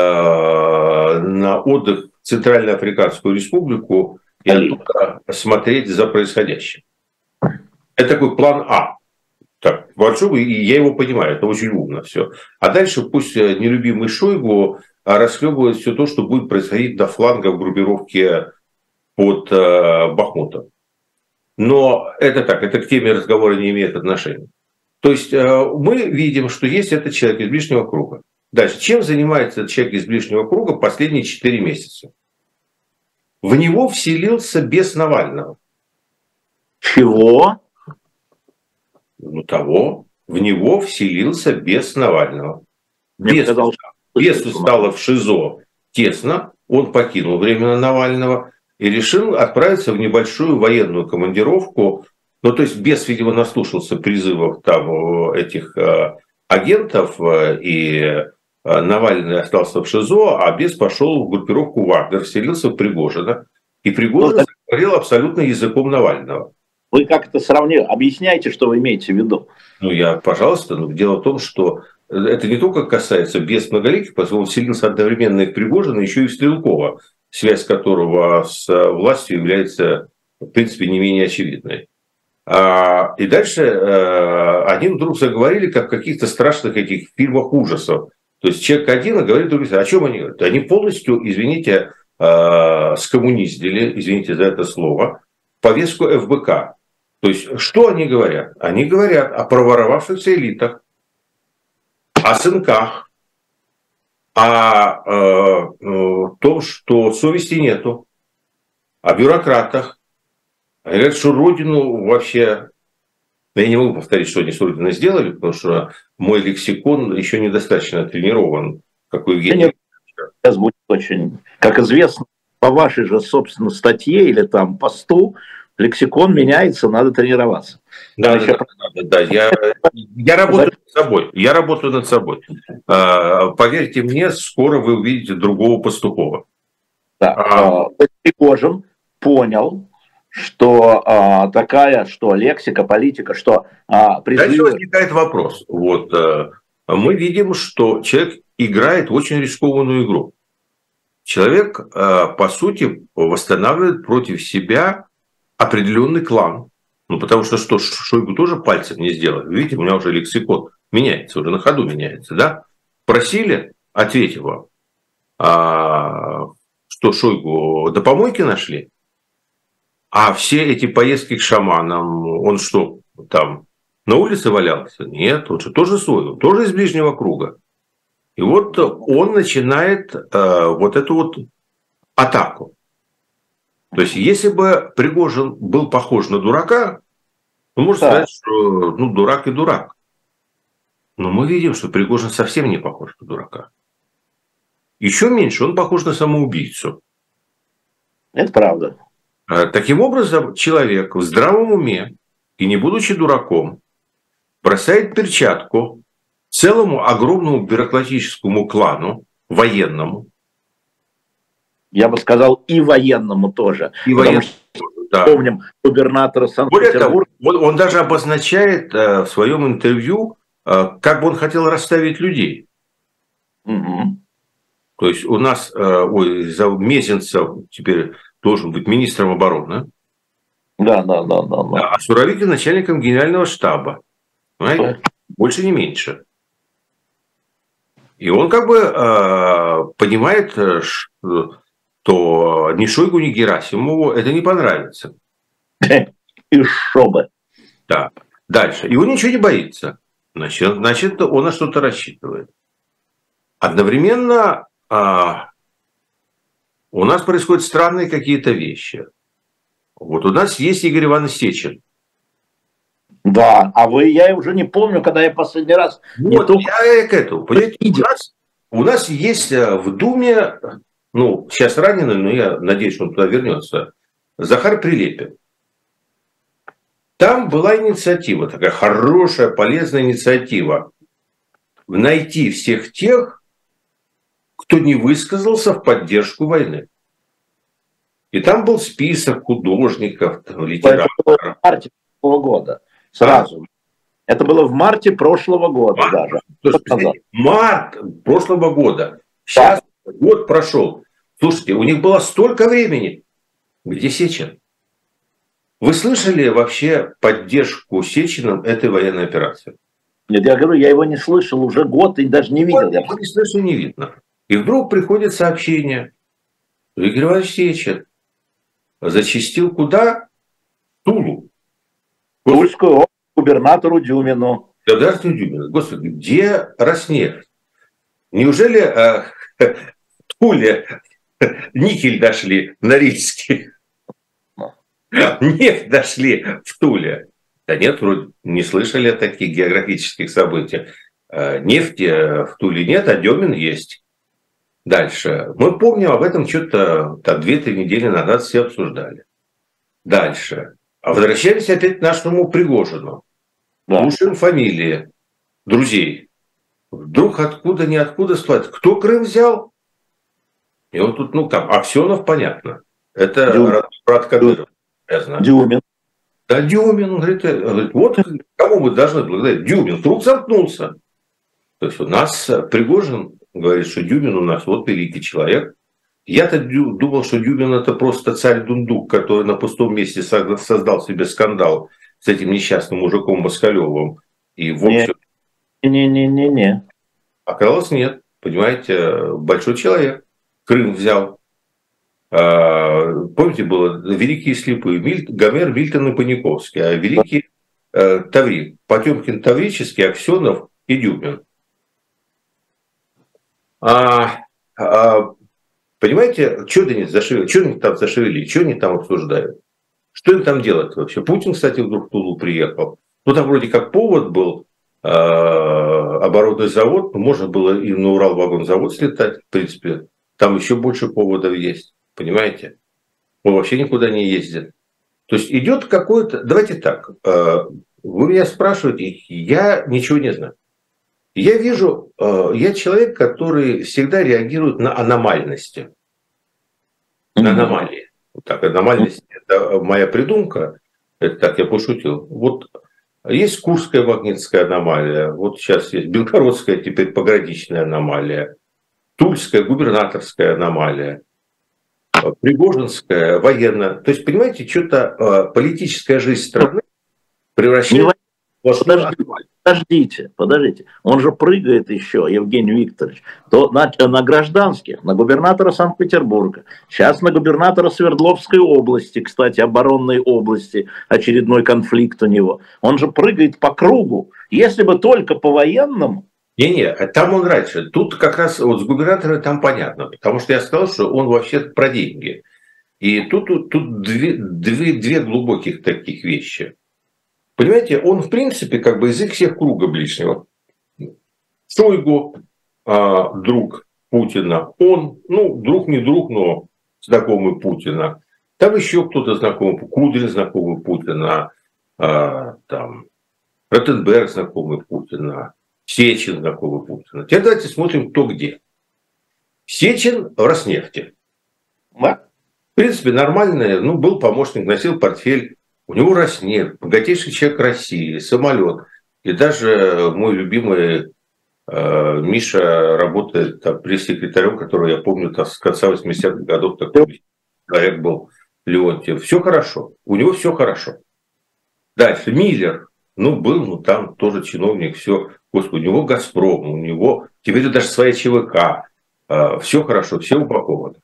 [SPEAKER 1] на отдых в Центральноафриканскую республику и оттуда смотреть за происходящим. Это такой план А. Так, большой, и я его понимаю, это очень умно все. А дальше пусть нелюбимый Шойгу расхлебывает все то, что будет происходить на флангах группировки под Бахмутом. Но это так, это к теме разговора не имеет отношения. То есть мы видим, что есть этот человек из ближнего круга. Дальше, чем занимается этот человек из ближнего круга последние 4 месяца? В него вселился бес Навального.
[SPEAKER 3] Чего?
[SPEAKER 1] Ну, того, в него вселился бес Навального. Бесу стало в ШИЗО тесно, он покинул временно Навального и решил отправиться в небольшую военную командировку. Ну, то есть бес, видимо, наслушался призывов там этих агентов, и Навальный остался в ШИЗО, а бес пошел в группировку Вагнер, вселился в Пригожина. И Пригожин говорил абсолютно языком Навального.
[SPEAKER 3] Вы как это сравнили? Объясняйте, что вы имеете в виду.
[SPEAKER 1] Ну, пожалуйста, дело в том, что это не только касается бес многоликих, поскольку он вселился одновременно и в Пригожина, еще и в Стрелкова, связь которого с властью является, в принципе, не менее очевидной. И дальше они вдруг заговорили, как в каких-то страшных этих фильмах ужасов. То есть человек один говорит другой, о чем они говорят? Они полностью, извините, скоммуниздили, извините за это слово, повестку ФБК. То есть, что они говорят? Они говорят о проворовавшихся элитах, о сынках, о том, что совести нету, о бюрократах. Они говорят, что Родину вообще... Я не могу повторить, что они с Родиной сделали, потому что мой лексикон еще недостаточно тренирован, как у Евгения.
[SPEAKER 3] Сейчас будет очень... Как известно, по вашей же, собственно, статье или там посту, лексикон меняется, надо тренироваться.
[SPEAKER 1] Да. Я работаю над собой. Я работаю над собой. Поверьте мне, скоро вы увидите другого Пастухова.
[SPEAKER 3] Да. Пригожин понял, что такая, что лексика, политика, что призывы...
[SPEAKER 1] Дальше возникает вопрос. Вот, мы видим, что человек играет в очень рискованную игру. Человек, по сути, восстанавливает против себя определенный клан. Ну, потому что Шойгу тоже пальцем не сделали. Видите, у меня уже лексикон меняется, уже на ходу меняется, да? Просили, ответьте вам, что Шойгу до помойки нашли? А все эти поездки к шаманам, он что, там на улице валялся? Нет, он же тоже свой, он тоже из ближнего круга. И вот он начинает вот эту вот атаку. То есть, если бы Пригожин был похож на дурака, можно сказать, что дурак и дурак. Но мы видим, что Пригожин совсем не похож на дурака. Еще меньше он похож на самоубийцу.
[SPEAKER 3] Это правда.
[SPEAKER 1] Таким образом, человек в здравом уме и не будучи дураком бросает перчатку целому огромному бюрократическому клану, военному. Я бы сказал, и военному тоже. И военному, да. Помним губернатора Санкт-Петербурга. Он даже обозначает в своем интервью, как бы он хотел расставить людей.
[SPEAKER 3] Угу.
[SPEAKER 1] То есть у нас Мезенцев теперь должен быть министром обороны.
[SPEAKER 3] Да.
[SPEAKER 1] А Суровикин начальником генерального штаба. Понимаете? Больше не меньше. И он как бы понимает, что ни Шойгу, ни Герасимову это не понравится.
[SPEAKER 3] И шо бы.
[SPEAKER 1] Да. Дальше. И он ничего не боится. Значит, он на что-то рассчитывает. Одновременно у нас происходят странные какие-то вещи. Вот у нас есть Игорь Иванович Сечин.
[SPEAKER 3] Да, я уже не помню, когда я последний раз...
[SPEAKER 1] Вот, я к этому. Понимаете, у нас есть в Думе, ну, сейчас раненый, но я надеюсь, что он туда вернется, Захар Прилепин. Там была инициатива, такая хорошая, полезная инициатива. Найти всех тех, кто не высказался в поддержку войны. И там был список художников, литераторов.
[SPEAKER 3] Это было в марте прошлого года. Сразу. Это было в марте прошлого года даже.
[SPEAKER 1] Слушайте, март прошлого года. Сейчас год прошел. Слушайте, у них было столько времени. Где Сечин? Вы слышали вообще поддержку Сечиным этой военной операции?
[SPEAKER 3] Нет, я говорю, я его не слышал уже год и даже не видел.
[SPEAKER 1] Я не слышу, не видно. И вдруг приходит сообщение. Игорь Иванович Сечин зачастил куда? Тулу.
[SPEAKER 3] Тульскую область, губернатору Дюмину.
[SPEAKER 1] Государственную Дюмину. Господи, где Роснефть? Неужели в Туле никель дошли, Норильский? Нефть дошли в Туле. Да нет, вроде не слышали о таких географических событиях. Нефти в Туле нет, а Дюмин есть. Дальше. Мы помним об этом что-то 2-3 недели назад все обсуждали. Дальше. А возвращаемся опять к нашему Пригожину. Да. Слушаем фамилии друзей. Вдруг откуда всплывает. Кто Крым взял? И вот тут, ну там, Аксенов, понятно. Это брат Кадырова. Я знаю.
[SPEAKER 3] Дюмин.
[SPEAKER 1] Да, Дюмин. Он говорит, вот кому мы должны благодарить. Дюмин вдруг замкнулся. То есть у нас Пригожин говорит, что Дюмин у нас вот великий человек. Я-то думал, что Дюмин это просто царь Дундук, который на пустом месте создал себе скандал с этим несчастным мужиком Москалевым. И в общем...
[SPEAKER 3] Не.
[SPEAKER 1] Оказалось, нет. Понимаете, большой человек. Крым взял. Помните, было великие слепые Гомер, Мильтон и Паниковский, а великий Таврик, Потемкин, Таврический, Аксенов и Дюмин. Понимаете, что они там зашевели, что они там обсуждают? Что им там делать вообще? Путин, кстати, вдруг в Тулу приехал. Ну, там вроде как повод был оборонный завод, можно было и на Уралвагонзавод слетать, в принципе. Там еще больше поводов есть, понимаете? Он вообще никуда не ездит. То есть идет какое-то... Давайте так, вы меня спрашиваете, я ничего не знаю. Я вижу, я человек, который всегда реагирует на аномальности. На аномалии. Вот так, аномальность – это моя придумка. Это так, я пошутил. Вот есть Курская магнитская аномалия. Вот сейчас есть Белгородская, теперь пограничная аномалия. Тульская губернаторская аномалия. Пригожинская военная. То есть, понимаете, что-то политическая жизнь страны превращается
[SPEAKER 3] Подождите. Он же прыгает еще, Евгений Викторович, то на гражданских, на губернатора Санкт-Петербурга, сейчас на губернатора Свердловской области, кстати, оборонной области, очередной конфликт у него. Он же прыгает по кругу. Если бы только по военному.
[SPEAKER 1] Не, там он раньше. Тут как раз вот с губернатором там понятно, потому что я сказал, что он вообще про деньги. И тут две глубоких таких вещи. Понимаете, он, в принципе, как бы язык всех круга ближнего. Шойгу, друг Путина, он, ну, друг не друг, но знакомый Путина. Там еще кто-то знакомый, Кудрин знакомый Путина, там, Ротенберг знакомый Путина, Сечин знакомый Путина. Теперь давайте смотрим, кто где. Сечин в Роснефти. Да? В принципе, нормальный, ну, был помощник, носил портфель. У него Роснефть, богатейший человек России, самолет. И даже мой любимый Миша работает там пресс-секретарем, которого я помню с конца 80-х годов, такой человек был, Леонтьев. Все хорошо, у него все хорошо. Дальше Миллер, был, там тоже чиновник, все. Господи, у него «Газпром», у него теперь даже своя ЧВК. Все хорошо, все упакованы.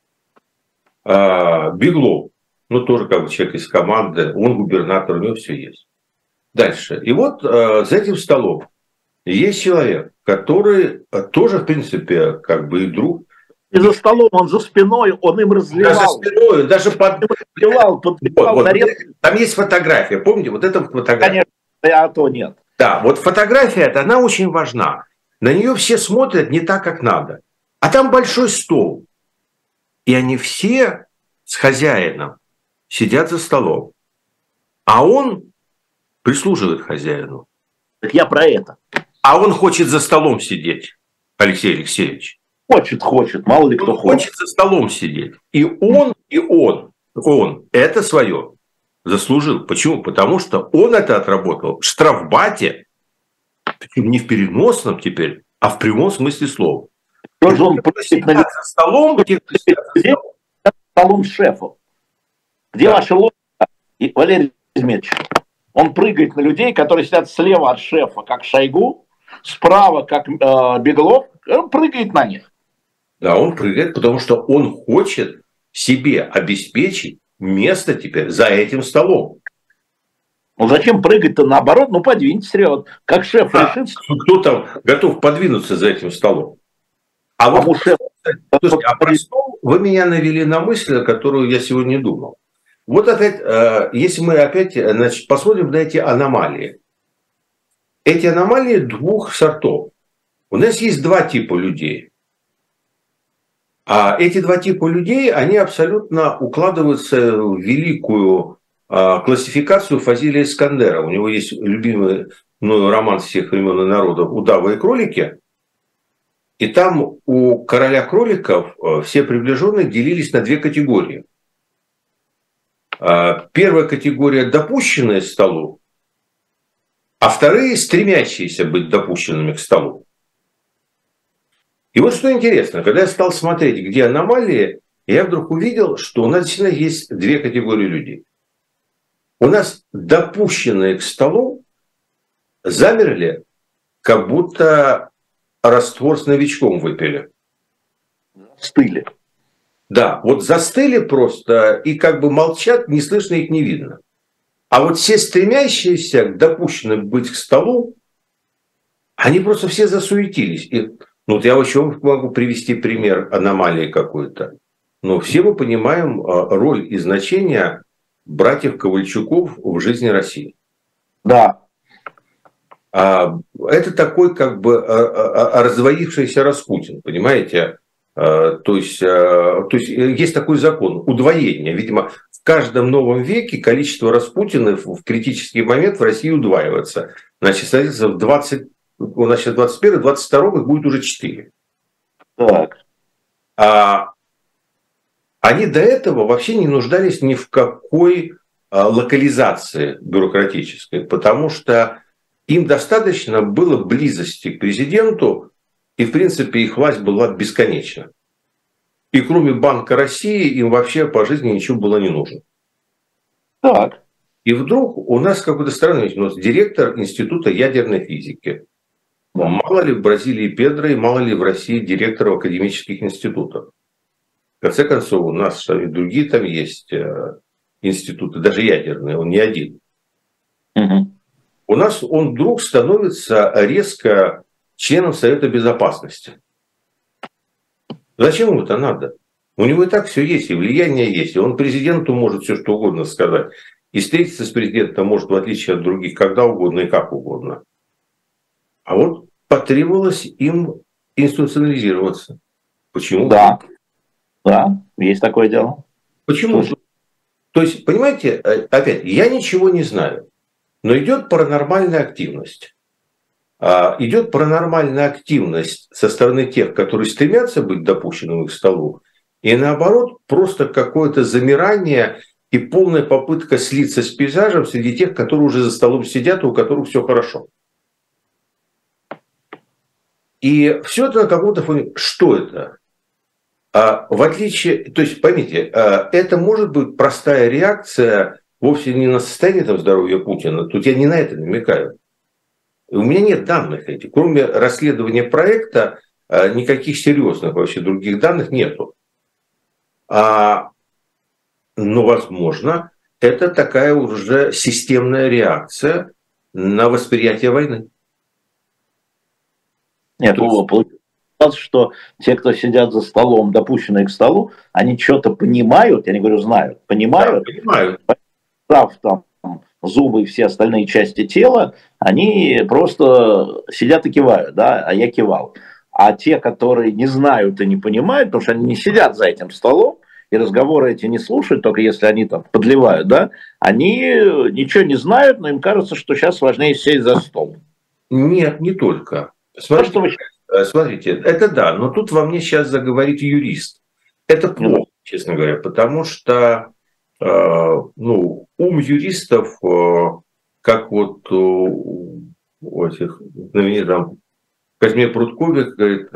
[SPEAKER 1] Беглов, тоже как бы человек из команды, он губернатор, у него все есть. Дальше. И вот за этим столом есть человек, который тоже, в принципе, как бы и друг.
[SPEAKER 3] И за столом, он за спиной, он им разливал.
[SPEAKER 1] За спиной, даже
[SPEAKER 3] подливал.
[SPEAKER 1] Там есть фотография, помните, вот эта фотография.
[SPEAKER 3] Конечно, а то нет.
[SPEAKER 1] Да, вот фотография, она очень важна. На нее все смотрят не так, как надо. А там большой стол. И они все с хозяином сидят за столом. А он прислуживает хозяину.
[SPEAKER 3] Так я про это.
[SPEAKER 1] А он хочет за столом сидеть, Алексей Алексеевич.
[SPEAKER 3] Хочет, мало ли кто хочет.
[SPEAKER 1] Хочет за столом сидеть. И он это свое заслужил. Почему? Потому что он это отработал в штрафбате, не в переносном теперь, а в прямом смысле слова.
[SPEAKER 3] Тоже он
[SPEAKER 1] сидят за столом,
[SPEAKER 3] столом шефов. Где ваша логика, Валерий Измерович? Он прыгает на людей, которые сидят слева от шефа, как Шойгу, справа, как Беглов, он прыгает на них.
[SPEAKER 1] Да, он прыгает, потому что он хочет себе обеспечить место теперь за этим столом.
[SPEAKER 3] Зачем прыгать-то наоборот? Подвиньтесь вперед. Как шеф решит.
[SPEAKER 1] Кто там готов подвинуться за этим столом? Слушайте, про стол вы меня навели на мысль, которую я сегодня думал. Вот опять, если мы опять посмотрим на эти аномалии. Эти аномалии двух сортов. У нас есть два типа людей. А эти два типа людей, они абсолютно укладываются в великую классификацию Фазилия Искандера. У него есть любимый роман всех времен и народов «Удавы и кролики». И там у короля кроликов все приближенные делились на две категории. Первая категория – допущенные к столу, а вторые – стремящиеся быть допущенными к столу. И вот что интересно, когда я стал смотреть, где аномалии, я вдруг увидел, что у нас действительно есть две категории людей. У нас допущенные к столу замерли, как будто раствор с новичком выпили.
[SPEAKER 3] Застыли.
[SPEAKER 1] Да, вот застыли просто и как бы молчат, не слышно их, не видно. А вот все стремящиеся к допущенным быть к столу, они просто все засуетились. И, я еще могу привести пример аномалии какой-то. Но все мы понимаем роль и значение братьев Ковальчуков в жизни России.
[SPEAKER 3] Да.
[SPEAKER 1] Это такой как бы раздвоившийся Распутин, понимаете? То есть есть такой закон удвоения. Видимо, в каждом новом веке количество Распутинов в критический момент в России удваивается. Значит, соответственно, у нас сейчас 21, 22 их будет уже 4.
[SPEAKER 3] Так.
[SPEAKER 1] Они до этого вообще не нуждались ни в какой локализации бюрократической, потому что им достаточно было близости к президенту, и, в принципе, их власть была бесконечна. И кроме Банка России им вообще по жизни ничего было не нужно.
[SPEAKER 3] Так.
[SPEAKER 1] И вдруг у нас какой-то странный директор Института ядерной физики. Да. Мало ли в Бразилии Педро, и мало ли в России директоров академических институтов. В конце концов, у нас и другие там есть институты, даже ядерные, он не один.
[SPEAKER 3] Угу.
[SPEAKER 1] У нас он вдруг становится резко членом Совета Безопасности. Зачем ему это надо? У него и так все есть, и влияние есть, и он президенту может все что угодно сказать. И встретиться с президентом может, в отличие от других, когда угодно и как угодно. А вот потребовалось им институционализироваться. Почему?
[SPEAKER 3] Да, есть такое дело.
[SPEAKER 1] Почему? То есть, понимаете, опять, я ничего не знаю, но идет паранормальная активность. Идет паранормальная активность со стороны тех, которые стремятся быть допущенными к столу, и наоборот, просто какое-то замирание и полная попытка слиться с пейзажем среди тех, которые уже за столом сидят, и у которых все хорошо. И все это на каком-то фоне. Что это? В отличие, то есть, поймите, это может быть простая реакция вовсе не на состояние там, здоровья Путина. Тут я не на это намекаю. У меня нет данных этих. Кроме расследования проекта, никаких серьезных вообще других данных нету. Но, возможно, это такая уже системная реакция на восприятие войны.
[SPEAKER 3] Нет, получается, что те, кто сидят за столом, допущенные к столу, они что-то понимают, я не говорю знают, понимают,
[SPEAKER 1] да, понимают.
[SPEAKER 3] Прав там зубы и все остальные части тела, они просто сидят и кивают, да, а я кивал. А те, которые не знают и не понимают, потому что они не сидят за этим столом, и разговоры эти не слушают, только если они там подливают, да, они ничего не знают, но им кажется, что сейчас важнее сесть за стол.
[SPEAKER 1] Нет, не только. Смотрите, это да, но тут во мне сейчас заговорит юрист. Это плохо, честно говоря, потому что ум юристов, как вот у этих знаменитых Казьме Прудкове, говорит,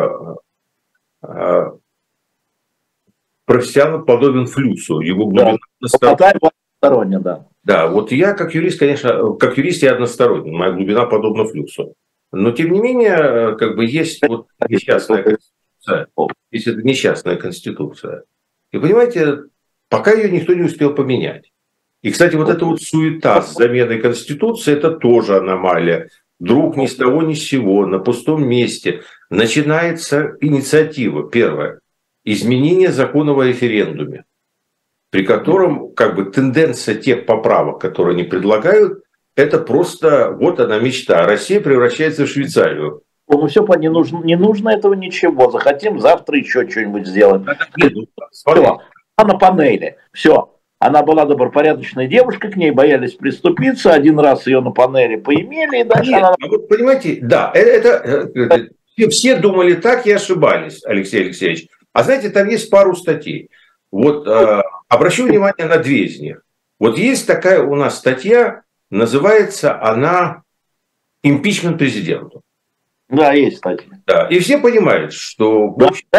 [SPEAKER 1] профессионал подобен флюсу, его глубина
[SPEAKER 3] односторонняя, да.
[SPEAKER 1] Да, вот я как юрист, конечно, как юрист я односторонний, моя глубина подобна флюсу. Но, тем не менее, как бы есть вот несчастная конституция. Есть эта несчастная конституция. И понимаете, пока ее никто не успел поменять. И, кстати, вот эта вот суета с заменой конституции, это тоже аномалия. Вдруг ни с того ни с сего, на пустом месте начинается инициатива. Первое. Изменение закона о референдуме, при котором как бы тенденция тех поправок, которые они предлагают, это просто, вот она мечта. Россия превращается в Швейцарию.
[SPEAKER 3] Ну все, не нужно этого ничего. Захотим, завтра еще что-нибудь сделаем. Все, она на панели. Все. Она была добропорядочной девушкой, к ней боялись приступиться. Один раз ее на панели поимели, и дальше
[SPEAKER 1] она... Вот понимаете, да, это все думали так и ошибались, Алексей Алексеевич. А знаете, там есть пару статей. Вот обращу внимание на две из них. Вот есть такая у нас статья, называется она «Импичмент президенту».
[SPEAKER 3] Да, есть статья.
[SPEAKER 1] Да, и все понимают, что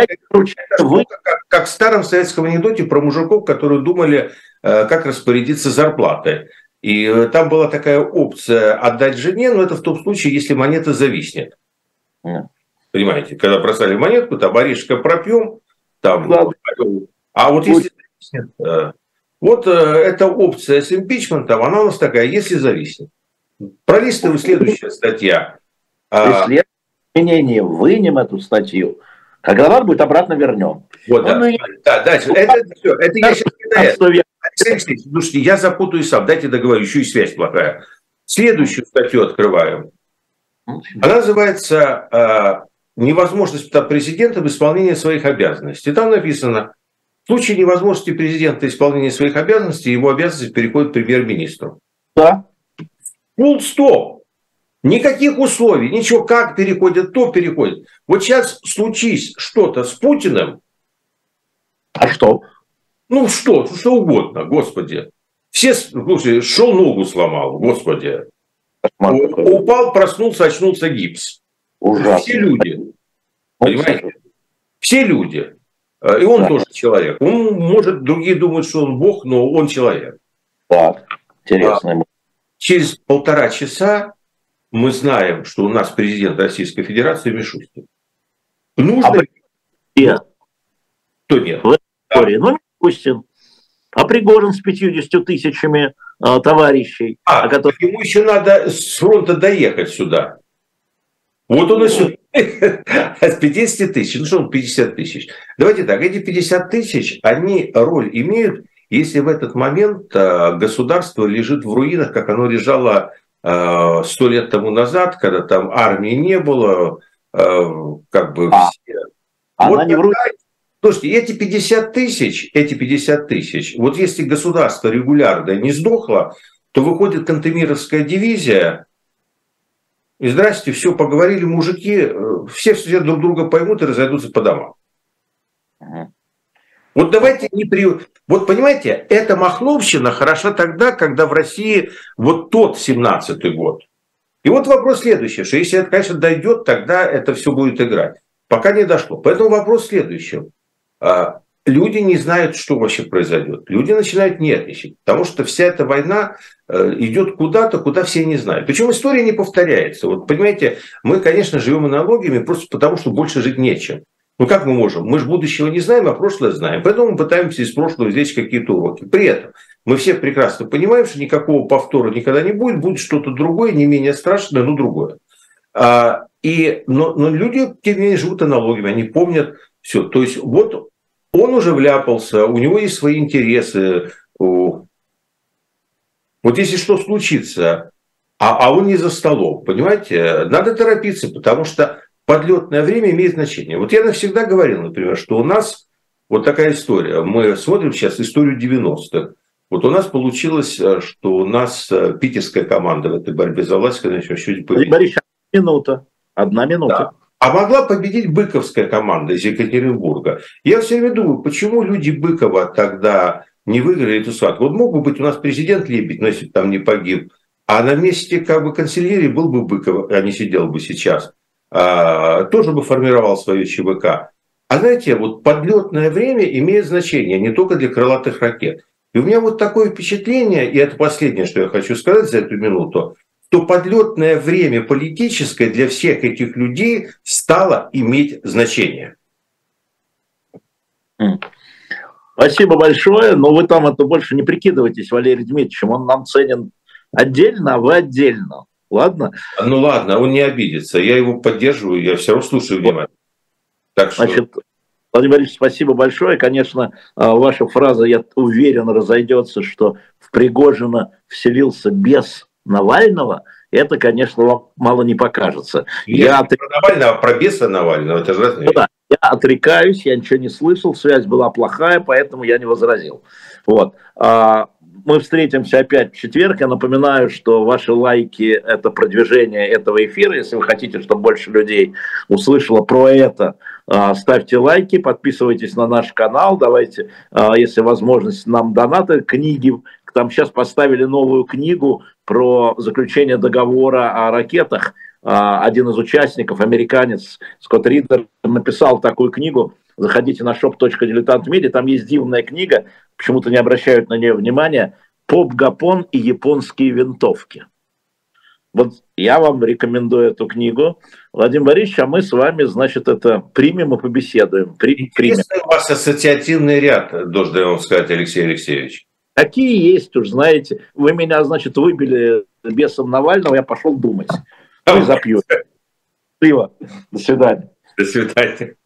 [SPEAKER 1] как в старом советском анекдоте про мужиков, которые думали, как распорядиться зарплатой. И там была такая опция отдать жене, но это в том случае, если монета зависнет. Понимаете, когда бросали монетку, там орешка пропьем, там, да. А вот если зависнет, вот эта опция с импичментом, она у нас такая, если зависнет. Пролистываю следующая статья.
[SPEAKER 3] Если изменение вынем эту статью, когда надо будет, обратно вернем.
[SPEAKER 1] Вот, да, дальше. Это все. Это я сейчас Алексей, слушайте, я запутаю сам. Дайте договорю, еще и связь плохая. Следующую статью открываем. Она называется «Невозможность президента в исполнении своих обязанностей». Там написано: в случае невозможности президента исполнения своих обязанностей, его обязанности переходят к премьер-министру.
[SPEAKER 3] Да.
[SPEAKER 1] Full стоп. Никаких условий, ничего, как переходит, то переходит. Вот сейчас случись что-то с Путиным.
[SPEAKER 3] А что?
[SPEAKER 1] Ну что угодно, господи. Все, слушай, шел, ногу сломал, господи. Упал, проснулся, очнулся, гипс.
[SPEAKER 3] Ужасно.
[SPEAKER 1] Все люди. Понимаете? Все люди. И он тоже человек. Он, может, другие думают, что он бог, но он человек.
[SPEAKER 3] Так, интересно.
[SPEAKER 1] Через 1,5 часа мы знаем, что у нас президент Российской Федерации Мишустин. Нужно...
[SPEAKER 3] Нет.
[SPEAKER 1] Кто нет?
[SPEAKER 3] В истории. Да. Ну, Мишустин. А Пригожин с 50 тысячами товарищей.
[SPEAKER 1] Ему еще надо с фронта доехать сюда. Вот он и сюда. С 50 тысяч. Ну что он 50 тысяч? Давайте так. Эти 50 тысяч, они роль имеют, если в этот момент государство лежит в руинах, как оно лежало 100 лет тому назад, когда там армии не было, как бы все.
[SPEAKER 3] Она не в руинах.
[SPEAKER 1] Слушайте, эти 50 тысяч, вот если государство регулярно не сдохло, то выходит Кантемировская дивизия, и здрасте, все, поговорили мужики, все друг друга поймут и разойдутся по домам. Вот давайте Вот понимаете, эта махновщина хороша тогда, когда в России вот тот 17-й год, И вот вопрос следующий, что если это, конечно, дойдет, тогда это все будет играть. Пока не дошло. Поэтому вопрос следующий. Люди не знают, что вообще произойдет. Люди начинают нервничать, потому что вся эта война идет куда-то, куда все не знают. Причем история не повторяется. Вот понимаете, мы, конечно, живем аналогиями просто потому, что больше жить нечем. Ну как мы можем? Мы же будущего не знаем, а прошлое знаем. Поэтому мы пытаемся из прошлого извлечь какие-то уроки. При этом мы все прекрасно понимаем, что никакого повтора никогда не будет. Будет что-то другое, не менее страшное, но другое. Но люди, тем не менее, живут аналогиями. Они помнят все. То есть вот он уже вляпался, у него есть свои интересы. Вот если что случится, а он не за столом, понимаете, надо торопиться, потому что подлетное время имеет значение. Вот я навсегда говорил, например, что у нас вот такая история. Мы смотрим сейчас историю 90-х. Вот у нас получилось, что у нас питерская команда в этой борьбе за власть, конечно, чуть победила.
[SPEAKER 3] Борис, одна минута.
[SPEAKER 1] Да. А могла победить быковская команда из Екатеринбурга. Я все время думаю, почему люди Быкова тогда не выиграли эту схватку. Вот мог бы быть у нас президент Лебедь, но если бы там не погиб, а на месте как бы канцелярии был бы Быков, а не сидел бы сейчас, тоже бы формировал свою ЧВК. А знаете, вот подлетное время имеет значение не только для крылатых ракет. И у меня вот такое впечатление, и это последнее, что я хочу сказать за эту минуту, то подлетное время политическое для всех этих людей стало иметь значение.
[SPEAKER 3] Спасибо большое, но вы там это больше не прикидывайтесь Валерием Дмитриевичем, он нам ценен отдельно, а вы отдельно. Ладно?
[SPEAKER 1] Ну ладно, он не обидится, я его поддерживаю, я все равно слушаю внимательно. Так что...
[SPEAKER 3] Значит, Владимир Борисович, спасибо большое. Конечно, ваша фраза, я уверен, разойдется, что в Пригожина вселился бес Навального. Это, конечно, вам мало не покажется.
[SPEAKER 1] Нет, не про Навального, а про беса Навального. Это же разные вещи.
[SPEAKER 3] Да, я отрекаюсь, я ничего не слышал, связь была плохая, поэтому я не возразил. Вот. Мы встретимся опять в четверг. Я напоминаю, что ваши лайки – это продвижение этого эфира. Если вы хотите, чтобы больше людей услышало про это, ставьте лайки, подписывайтесь на наш канал, давайте, если возможность, нам донаты, книги. Там сейчас поставили новую книгу про заключение договора о ракетах. Один из участников, американец Скотт Ридер, написал такую книгу. Заходите на shop.diletant.media, там есть дивная книга, почему-то не обращают на нее внимания, «Поп Гапон и японские винтовки». Вот я вам рекомендую эту книгу. Владимир Борисович, а мы с вами, значит, это примем и побеседуем.
[SPEAKER 1] Интересный у вас ассоциативный ряд, должен я вам сказать, Алексей Алексеевич.
[SPEAKER 3] Какие есть, уж знаете. Вы меня, значит, выбили бесом Навального, я пошел думать. И запью. До свидания.
[SPEAKER 1] До свидания.